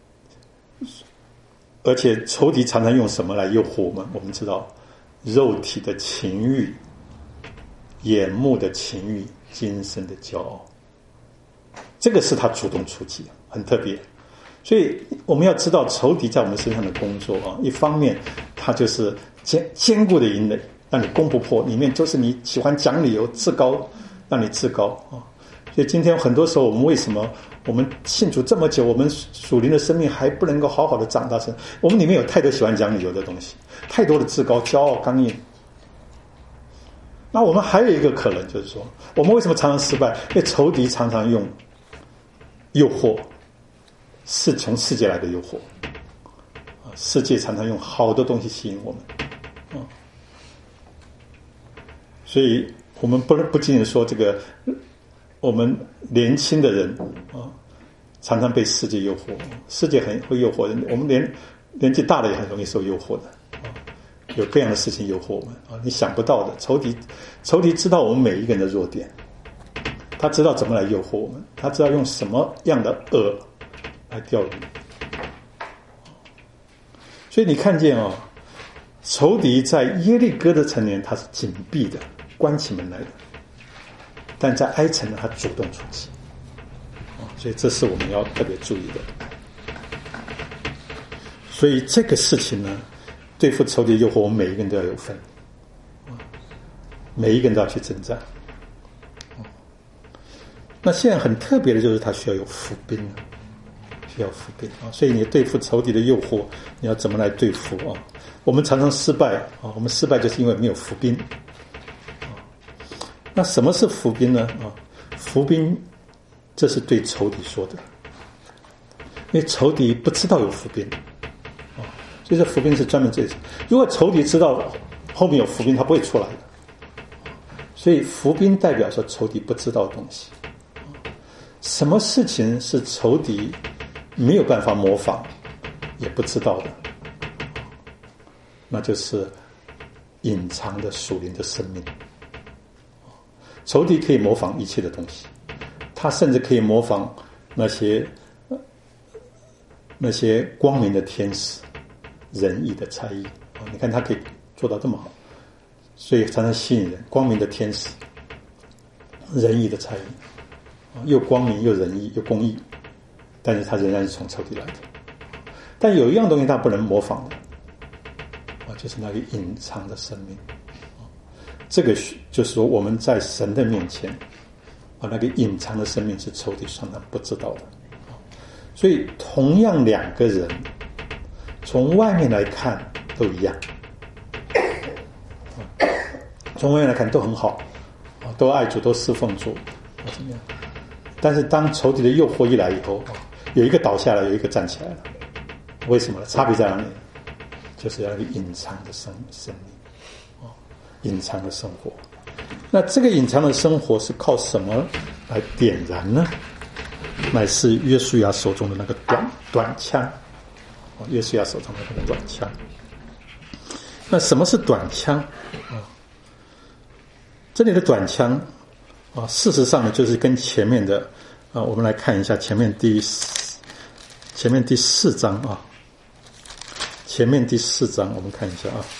而且仇敌常常用什么来诱惑我们？我们知道，肉体的情欲、眼目的情欲、今生的骄傲，这个是他主动出击，很特别。所以我们要知道，仇敌在我们身上的工作啊，一方面他就是坚坚固的营垒，让你攻不破，里面就是你喜欢讲理由、自高，让你自高啊。所以今天很多时候，我们为什么我们信主这么久，我们属灵的生命还不能够好好的长大成？我们里面有太多喜欢讲理由的东西，太多的自高、骄傲、刚硬。那我们还有一个可能就是说，我们为什么常常失败？因为仇敌常常用诱惑，是从世界来的诱惑啊，世界常常用好多东西吸引我们啊。所以我们不能不仅仅说这个，我们年轻的人啊，常常被世界诱惑，世界很会诱惑人，我们连年纪大了也很容易受诱惑的啊，有各样的事情诱惑我们啊，你想不到的。仇敌，仇敌知道我们每一个人的弱点， 他知道怎么来诱惑我们，他知道用什么样的饵来钓鱼。所以你看见哦，仇敌在耶利哥的城垣他是紧闭的，关起门来的，但在埃城呢，他主动出击。所以这是我们要特别注意的。所以这个事情呢，对付仇敌的诱惑，我们每一个人都要有份，每一个人都要去征战。那现在很特别的就是他需要有伏兵，需要伏兵啊。所以你对付仇敌的诱惑，你要怎么来对付啊？我们常常失败啊，我们失败就是因为没有伏兵。那什么是伏兵呢？啊，伏兵这是对仇敌说的，因为仇敌不知道有伏兵，啊，所以这伏兵是专门这。如果仇敌知道后面有伏兵，他不会出来的。所以伏兵代表说仇敌不知道的东西。什么事情是仇敌没有办法模仿也不知道的？那就是隐藏的属灵的生命。仇敌可以模仿一切的东西，他甚至可以模仿那些那些光明的天使、仁义的才艺。你看他可以做到这么好，所以常常吸引人。光明的天使、仁义的才艺，又光明又仁义又公义，但是他仍然是从仇敌来的。但有一样东西他不能模仿的，就是那个隐藏的生命。这个就是说我们在神的面前啊，那个隐藏的生命是仇敌常常不知道的。所以同样两个人从外面来看都一样，从外面来看都很好，都爱主，都侍奉主，怎么样？但是当仇敌的诱惑一来以后，有一个倒下来，有一个站起来了。为什么呢？差别在哪里？就是要一个隐藏的生生命，隐藏的生活。那这个隐藏的生活是靠什么来点燃呢？乃是约书亚手中的那个短短枪，约书亚手中的那个短枪。那什么是短枪啊？这里的短枪啊，事实上呢，就是跟前面的啊，我们来看一下前面第前面第四章啊，前面第四章我们看一下啊。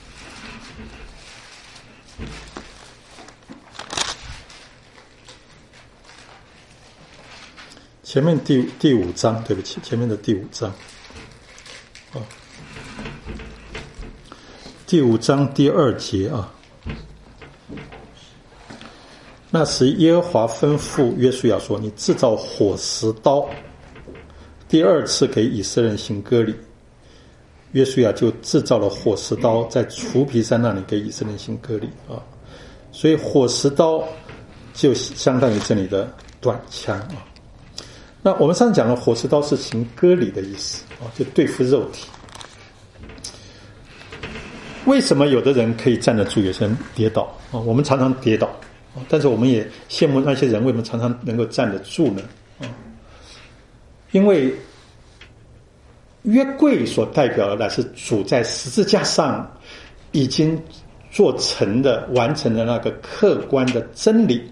前面第第五章，对不起，前面的第五章，啊，第五章第二节啊。那时耶和华吩咐约书亚说：“你制造火石刀，第二次给以色列人行割礼。”约书亚就制造了火石刀，在除皮山那里给以色列人行割礼啊。所以火石刀就相当于这里的短枪啊。那我们上次讲了，火石刀是行割礼的意思啊，就对付肉体。为什么有的人可以站得住，有些人跌倒啊？我们常常跌倒，但是我们也羡慕那些人为什么常常能够站得住呢？啊，因为约柜所代表的乃是主在十字架上已经做成的、完成的那个客观的真理，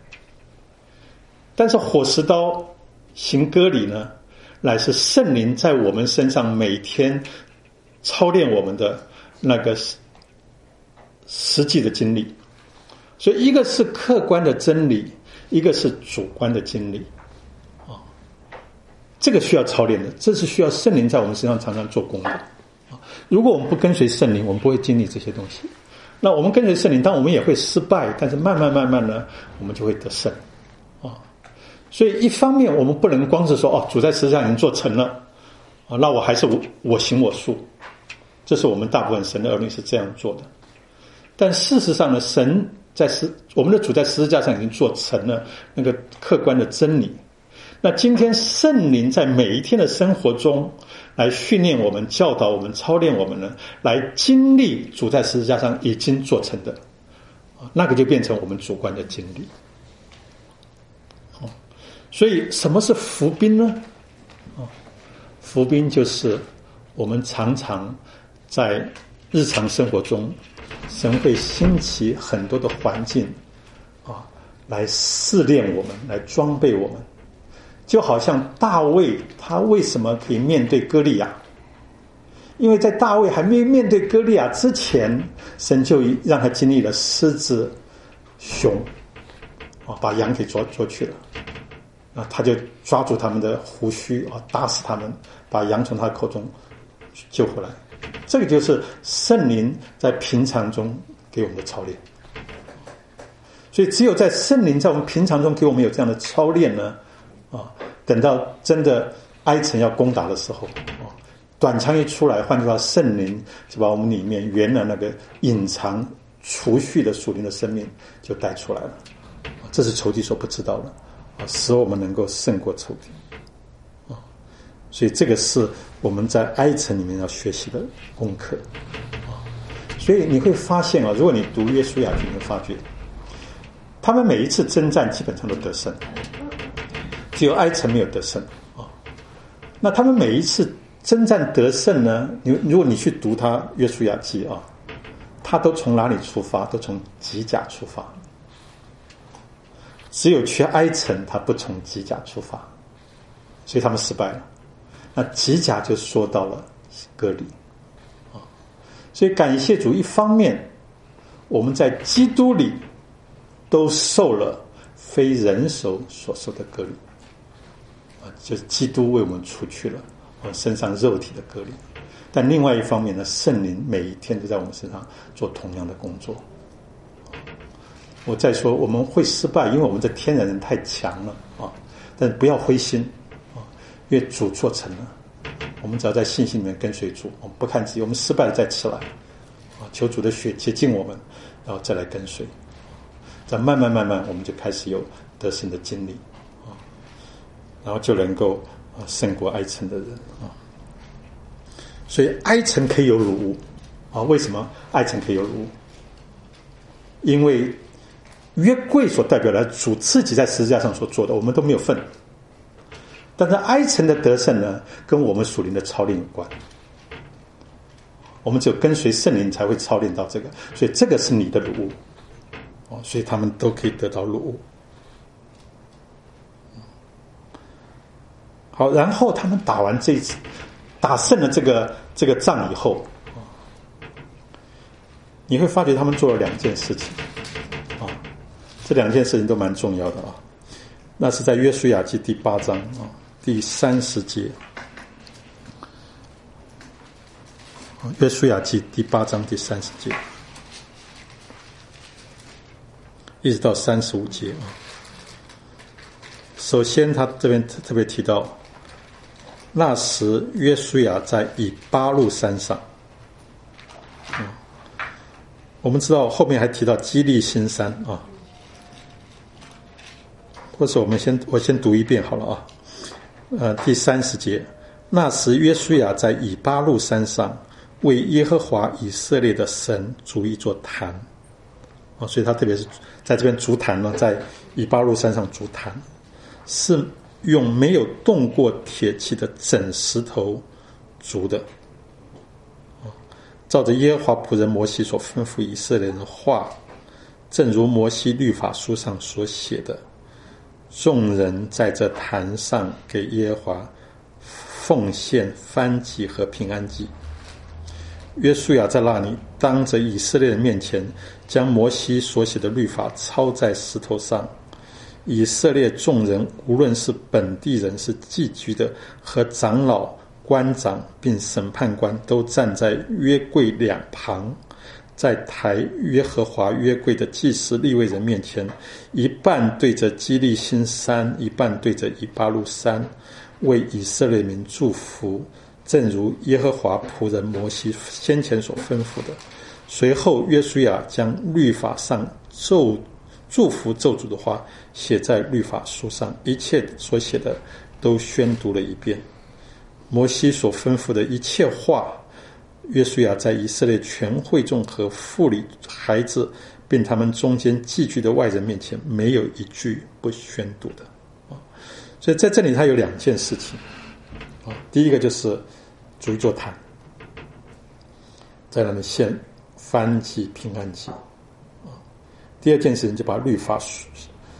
但是火石刀行割礼呢，乃是圣灵在我们身上每天操练我们的那个实际的经历。所以一个是客观的真理，一个是主观的经历啊，这个需要操练的，这是需要圣灵在我们身上常常做工的啊。如果我们不跟随圣灵，我们不会经历这些东西。那我们跟随圣灵，当我们也会失败，但是慢慢慢慢呢，我们就会得胜啊。所以一方面我们不能光是说哦，主在十字架已经做成了啊，那我还是我我行我素，这是我们大部分神的儿女是这样做的。但事实上呢，神在十我们的主在十字架上已经做成了那个客观的真理。那今天圣灵在每一天的生活中来训练我们、教导我们、操练我们呢，来经历主在十字架上已经做成的，那个就变成我们主观的经历。所以什么是伏兵呢？伏兵就是我们常常在日常生活中，神会兴起很多的环境啊， 来试炼我们，来装备我们。就好像大卫他为什么可以面对歌利亚，因为在大卫还没面对歌利亚之前，神就让他经历了狮子熊把羊给捉捉去了，啊，他就抓住他们的胡须啊，打死他们，把羊从他口中救回来。这个就是圣灵在平常中给我们的操练。所以只有在圣灵在我们平常中给我们有这样的操练呢，啊，等到真的埃城要攻打的时候，啊，短枪一出来，换句话，圣灵就把我们里面原来那个隐藏储蓄的属灵的生命就带出来了。这是仇敌所不知道的，啊，使我们能够胜过仇敌。啊，所以这个是我们在埃城里面要学习的功课。啊，所以你会发现啊，如果你读约书亚记，你会发觉他们每一次征战基本上都得胜，只有埃城没有得胜啊。那他们每一次征战得胜呢，你如果你去读他约书亚记啊，他都从哪里出发？都从吉甲出发。只有去埃城他不从吉甲出发，所以他们失败了。那吉甲就说到了歌利啊，所以感谢主，一方面我们在基督里都受了非人手所受的割礼啊，就是基督为我们除去了我们身上肉体的割礼。但另外一方面呢，圣灵每一天都在我们身上做同样的工作。我再说我们会失败，因为我们的天然人太强了啊，但是不要灰心啊，因为主做成了。我们只要在信心里面跟随主，我们不看自己，我们失败了再起来啊，求主的血洁净我们，然后再来跟随。再慢慢慢慢，我们就开始有得胜的经历啊，然后就能够啊胜过埃城的人啊。所以埃城可以有辱物啊，为什么埃城可以有辱物？因为约柜所代表的主自己在十字架上所做的，我们都没有份。但是埃城的得胜呢，跟我们属灵的操练有关。我们只有跟随圣灵才会操练到这个，所以这个是你的辱物。哦，所以他们都可以得到辱物。好，然后他们打完这一次，打胜了这个这个仗以后，你会发觉他们做了两件事情啊，这两件事情都蛮重要的啊。那是在约书亚记第八章啊第三十节，约书亚记第八章第三十节。一直到三十五节啊。首先他这边特别提到，那时约书亚在以巴路山上，嗯，我们知道后面还提到基利新山啊，或者我们先我先读一遍好了啊。呃，第三十节，那时约书亚在以巴路山上为耶和华以色列的神筑一座坛。哦，所以他特别是在这边筑坛呢，在以巴路山上筑坛，是用没有动过铁器的整石头筑的。哦，照着耶和华仆人摩西所吩咐以色列人的话，正如摩西律法书上所写的，众人在这坛上给耶和华奉献燔祭和平安祭。约书亚在那里当着以色列人面前，将摩西所写的律法抄在石头上。以色列众人，无论是本地人是寄居的，和长老、官长并审判官，都站在约柜两旁，在抬约和华约柜的祭司利未人面前，一半对着基利新山，一半对着以巴路山，为以色列民祝福，正如耶和华仆人摩西先前所吩咐的。随后约书亚将律法上咒祝福咒诅的话写在律法书上，一切所写的都宣读了一遍。摩西所吩咐的一切话，约书亚在以色列全会众和妇女孩子并他们中间寄居的外人面前，没有一句不宣读的。所以在这里他有两件事情，第一个就是筑一座坛，在那里献燔祭、平安祭。第二件事情就把律法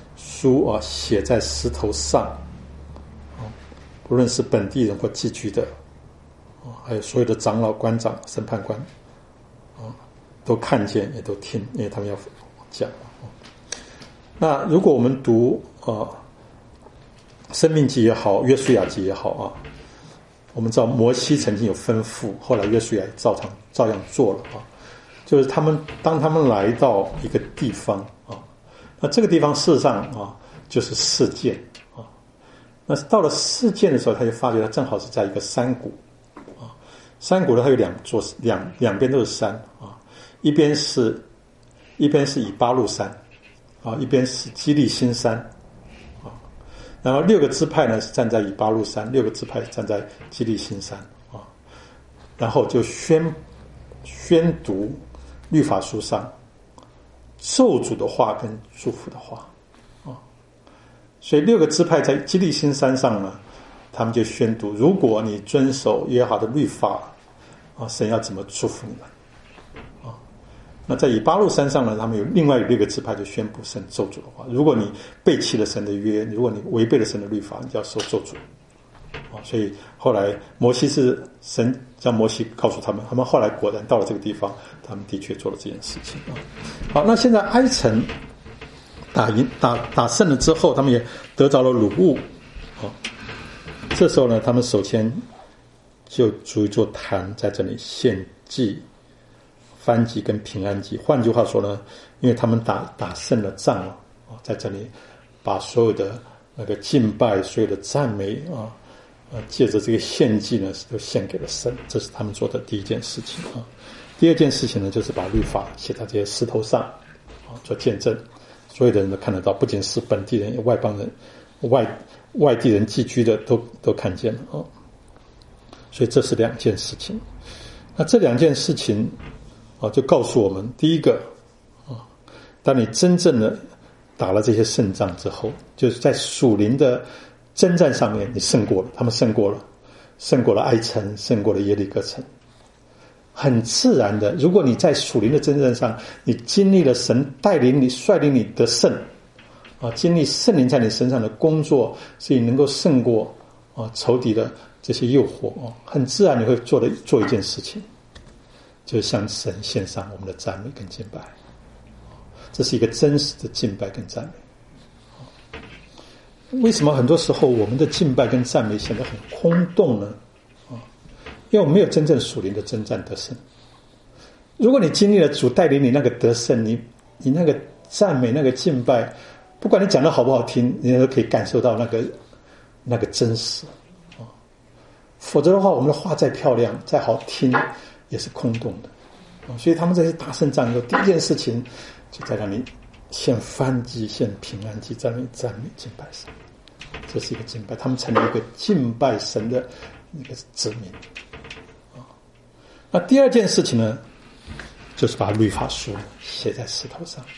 书啊写在石头上，啊，不论是本地人或寄居的，啊，还有所有的长老、官长、审判官，啊，都看见也都听，因为他们要讲。那如果我们读啊生命记也好，约书亚记也好啊，我们知道摩西曾经有吩咐，后来约书亚也照常照样做了啊。就是他们当他们来到一个地方啊，那这个地方事实上啊就是示剑啊。那到了示剑的时候，他就发觉他正好是在一个山谷啊，山谷呢它有两座两两边都是山啊，一边是一边是以巴路山啊，一边是基利新山啊。然后六个支派呢是站在以巴路山，六个支派站在基利新山啊。然后就宣宣读律法书上咒诅的话跟祝福的话啊，所以六个支派在基利新山上呢，他们就宣读：如果你遵守耶和华的律法啊，神要怎么祝福你们啊？那在以巴路山上呢，他们有另外有六个支派就宣布神咒诅的话：如果你背弃了神的约，如果你违背了神的律法，你就要受咒诅。啊，所以后来摩西是神叫摩西告诉他们，他们后来果然到了这个地方，他们的确做了这件事情啊。好，那现在埃城打赢打打胜了之后，他们也得着了掳物啊。这时候呢，他们首先就筑一座坛在这里献祭、燔祭跟平安祭。换句话说呢，因为他们打打胜了仗了啊，在这里把所有的那个敬拜、所有的赞美啊。呃，借着这个献祭呢，都献给了神，这是他们做的第一件事情啊。第二件事情呢，就是把律法写在这些石头上啊，做见证，所有的人都看得到，不仅是本地人，外邦人、外外地人寄居的都都看见了啊。所以这是两件事情。那这两件事情啊，就告诉我们，第一个啊，当你真正的打了这些胜仗之后，就是在属灵的征战上面你胜过了，他们胜过了，胜过了埃城，胜过了耶利哥城。很自然的，如果你在属灵的征战上，你经历了神带领你、率领你得胜啊，经历圣灵在你身上的工作，所以能够胜过啊仇敌的这些诱惑啊，很自然你会做的做一件事情，就是向神献上我们的赞美跟敬拜。这是一个真实的敬拜跟赞美。为什么很多时候我们的敬拜跟赞美显得很空洞呢？啊，因为我们没有真正属灵的征战得胜。如果你经历了主带领你那个得胜，你你那个赞美、那个敬拜，不管你讲的好不好听，你都可以感受到那个那个真实啊。否则的话，我们的话再漂亮、再好听，也是空洞的啊。所以他们这些打胜仗以后，第一件事情就在那里献燔祭、献平安祭，在那里赞美敬拜神。这是一个敬拜，他们成了一个敬拜神的一个子民啊。那第二件事情呢，就是把律法书写在石头上。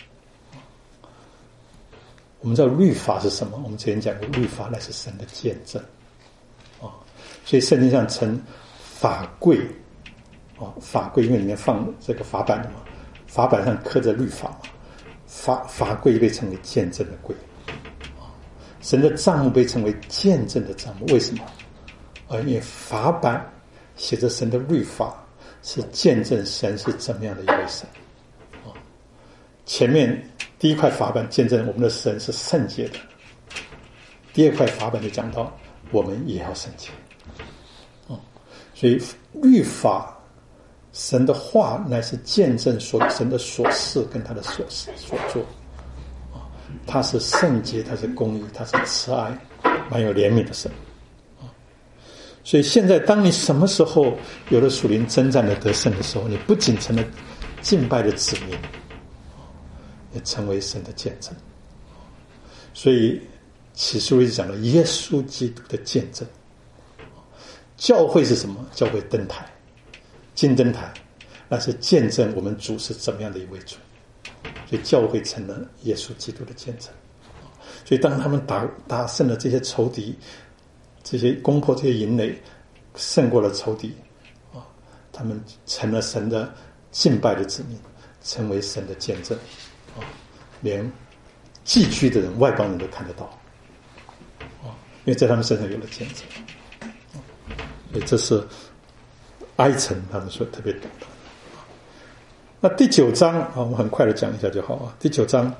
我们知道律法是什么？我们之前讲过，律法乃是神的见证啊。所以圣经上称法柜啊，法柜因为里面放这个法版的嘛，法版上刻着律法嘛，法法柜被称为见证的柜。神的帐幕被称为见证的帐幕，为什么？呃，因为法版写着神的律法，是见证神是怎么样的一位神。啊，前面第一块法版见证我们的神是圣洁的，第二块法版就讲到我们也要圣洁。啊，所以律法，神的话乃是见证所神的所事跟他的所事所做。他是圣洁，他是公义，他是慈爱，蛮有怜悯的神啊。所以现在当你什么时候有了属灵征战的得胜的时候，你不仅成了敬拜的子民，也成为神的见证。所以启示录一直讲了耶稣基督的见证。教会是什么？教会灯台，金灯台，那是见证我们主是怎么样的一位主。所以教会成了耶稣基督的见证。所以当他们打打胜了这些仇敌，这些攻破这些营垒，胜过了仇敌啊，他们成了神的敬拜的子民，成为神的见证啊，连寄居的人、外邦人都看得到，啊，因为在他们身上有了见证，所以这是哀城他们所特别懂的。那第九章啊，我们很快的讲一下就好啊。第九章，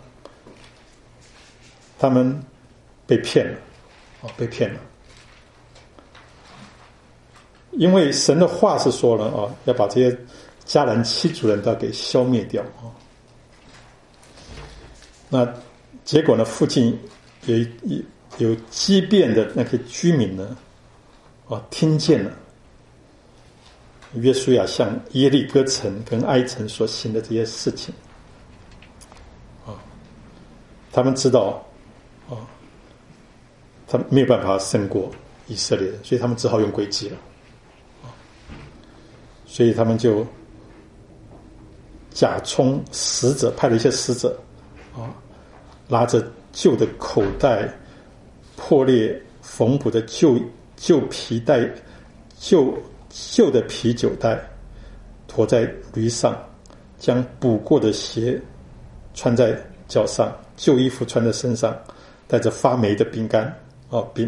他们被骗了，啊，被骗了。因为神的话是说了啊，要把这些迦南七族人都要给消灭掉啊。那结果呢，附近有有有畸变的那些居民呢，啊，听见了约书亚向耶利哥城跟哀城所行的这些事情，啊，他们知道啊，他们没有办法胜过以色列人，所以他们只好用诡计了。所以他们就假充使者，派了一些使者啊，拿着旧的口袋、破裂缝补的旧旧皮带、旧旧的啤酒袋，驮在驴上，将补过的鞋穿在脚上，旧衣服穿在身上，带着发霉的饼干啊饼，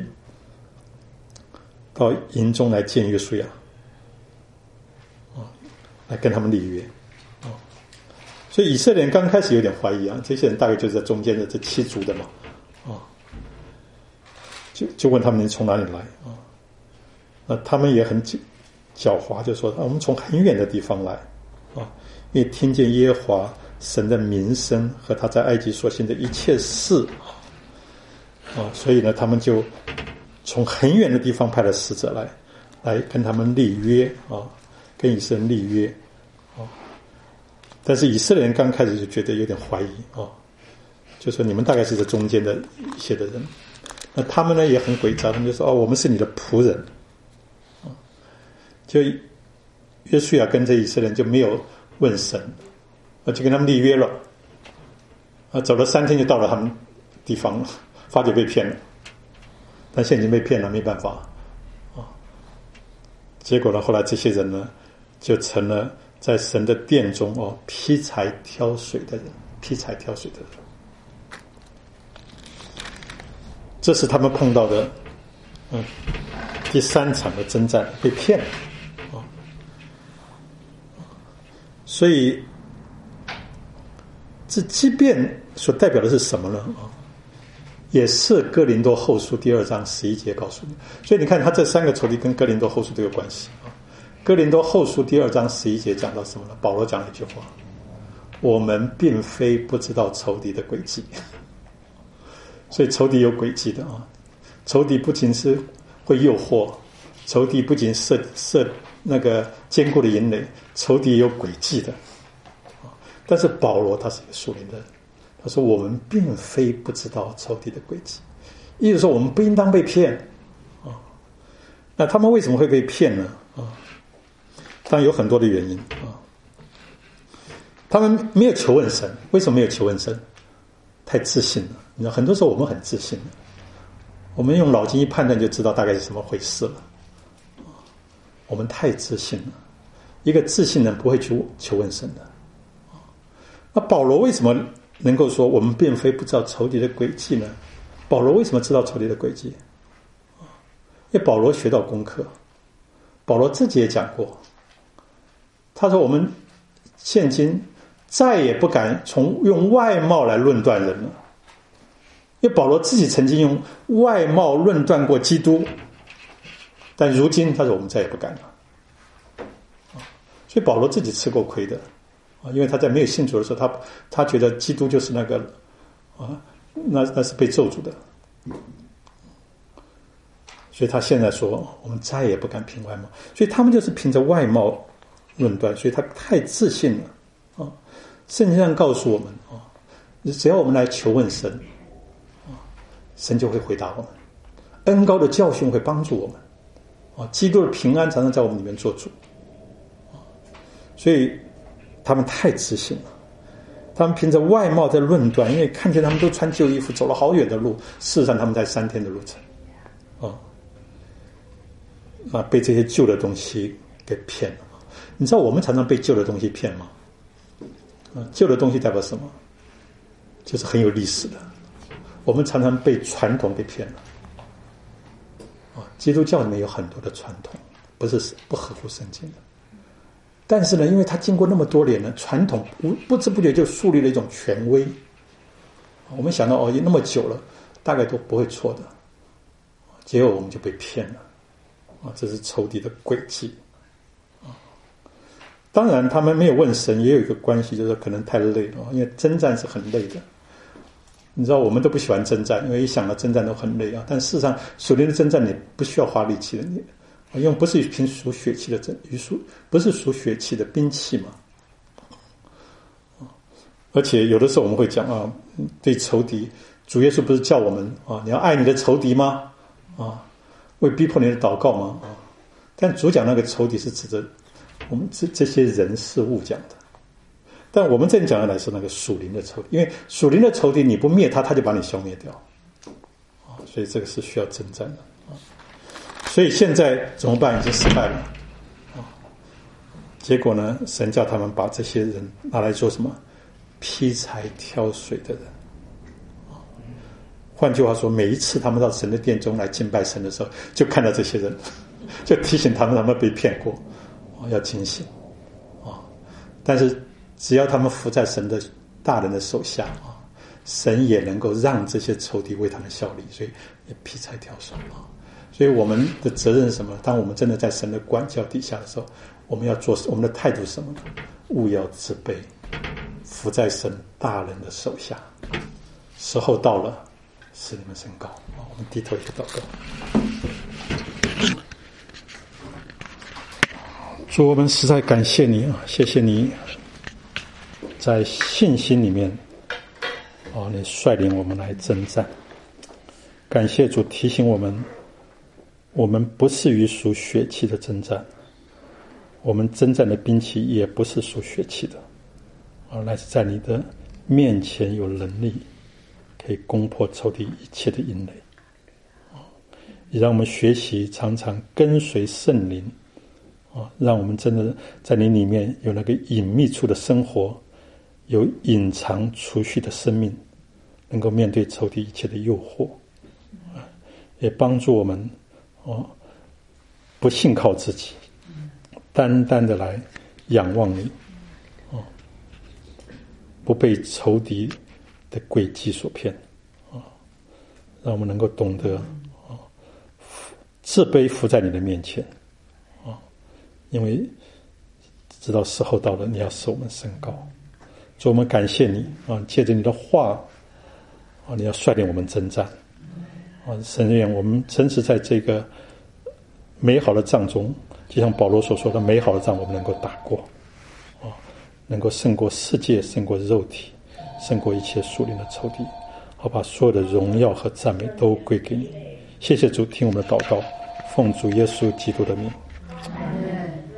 到营中来见约书亚。来跟他们立约，哦，所以以色列人刚开始有点怀疑啊，这些人大概就是在中间的这七族的嘛，啊，就就问他们你从哪里来啊？那他们也很狡猾，就说啊，我们从很远的地方来啊，因为听见耶和华神的名声和他在埃及所行的一切事啊，所以呢，他们就从很远的地方派了使者来，来跟他们立约啊。跟以色列人立约，哦，但是以色列人刚开始就觉得有点怀疑，哦，就说你们大概是这中间的一些的人，那他们呢也很诡诈，他们就说哦，我们是你的仆人，哦，就约书亚跟这以色列人就没有问神，啊，就跟他们立约了，啊，走了三天就到了他们地方了，发觉被骗了，但现在已经被骗了，没办法，啊，结果呢，后来这些人呢。就成了在神的殿中哦劈柴挑水的人，劈柴挑水的人，这是他们碰到的嗯第三场的征战，被骗了啊，所以这畸变所代表的是什么呢？啊，也是哥林多后书第二章十一节告诉你，所以你看他这三个仇敌跟哥林多后书都有关系啊。哥林多后书第二章十一节讲到什么呢？保罗讲了一句话：我们并非不知道仇敌的诡计，所以仇敌有诡计的啊！仇敌不仅是会诱惑，仇敌不仅设设那个坚固的营垒，仇敌也有诡计的啊！但是保罗他是一个属灵的人，他说我们并非不知道仇敌的诡计，意思说我们不应当被骗啊！那他们为什么会被骗呢？啊？当然有很多的原因啊，他们没有求问神，为什么没有求问神？太自信了。你知道，很多时候我们很自信的，我们用脑筋一判断就知道大概是什么回事了。我们太自信了，一个自信人不会去求问神的。那保罗为什么能够说我们并非不知道仇敌的诡计呢？保罗为什么知道仇敌的诡计？因为保罗学到功课，保罗自己也讲过。他说我们现今再也不敢从用外貌来论断人了，因为保罗自己曾经用外貌论断过基督，但如今他说我们再也不敢了，所以保罗自己吃过亏的，因为他在没有信主的时候，他他觉得基督就是那个啊，那那是被咒诅的，所以他现在说我们再也不敢凭外貌，所以他们就是凭着外貌论断，所以他太自信了啊！圣经上告诉我们啊，只要我们来求问神啊，神就会回答我们，恩膏的教训会帮助我们啊，基督的平安常常在我们里面做主啊，所以他们太自信了，他们凭着外貌在论断，因为看见他们都穿旧衣服，走了好远的路，事实上他们在三天的路程啊，啊，被这些旧的东西给骗了。你知道我们常常被旧的东西骗吗？啊，旧的东西代表什么？就是很有历史的我们常常被传统给骗了。基督教里面有很多的传统，不是不合乎圣经的。但是呢，因为它经过那么多年了，传统不不知不觉就树立了一种权威。我们想到哦，那么久了，大概都不会错的，结果我们就被骗了。啊，这是仇敌的诡计。当然，他们没有问神，也有一个关系，就是可能太累了，因为征战是很累的。你知道，我们都不喜欢征战，因为一想到征战都很累啊。但事实上，属灵的征战你不需要花力气的，你因为不是凭属血气的征，属不是属血气的兵器嘛。而且有的时候我们会讲啊，对仇敌，主耶稣不是叫我们啊，你要爱你的仇敌吗？啊，为逼迫你的祷告吗？啊，但主讲那个仇敌是指着我们这这些人事物讲的。但我们这里讲的来是那个属灵的仇敌，因为属灵的仇敌你不灭他，他就把你消灭掉，啊，所以这个是需要征战的啊。所以现在怎么办？已经失败了啊。结果呢，神叫他们把这些人拿来做什么？劈柴挑水的人。换句话说，每一次他们到神的殿中来敬拜神的时候，就看到这些人，就提醒他们他们被骗过，要警醒啊。但是只要他们服在神的大人的手下啊，神也能够让这些仇敌为他们效力，所以也劈柴挑水啊。所以我们的责任是什么？当我们真的在神的管教底下的时候，我们要做，我们的态度是什么呢？务要自卑，服在神大人的手下。时候到了，使你们升高啊！我们低头一个祷告。主，我们实在感谢你啊！谢谢你在信心里面啊，你率领我们来征战。感谢主提醒我们，我们不是与属血气的征战，我们征战的兵器也不是属血气的，而乃是在你的面前有能力，可以攻破仇敌一切的营垒。也让我们学习常常跟随圣灵，让我们真的在你里面有那个隐秘处的生活，有隐藏储蓄的生命，能够面对仇敌一切的诱惑，也帮助我们哦，不信靠自己，单单的来仰望你，哦，不被仇敌的诡计所骗，啊，让我们能够懂得啊，自卑伏在你的面前，啊，因为知道时候到了，你要使我们升高。所以我们感谢你啊，借着你的话啊，你要率领我们征战啊，神愿我们真是在这个美好的仗中，就像保罗所说的，美好的仗我们能够打过啊，能够胜过世界，胜过肉体，胜过一切属灵的仇敌，好把所有的荣耀和赞美都归给你。谢谢主，听我们的祷告，奉主耶稣基督的名。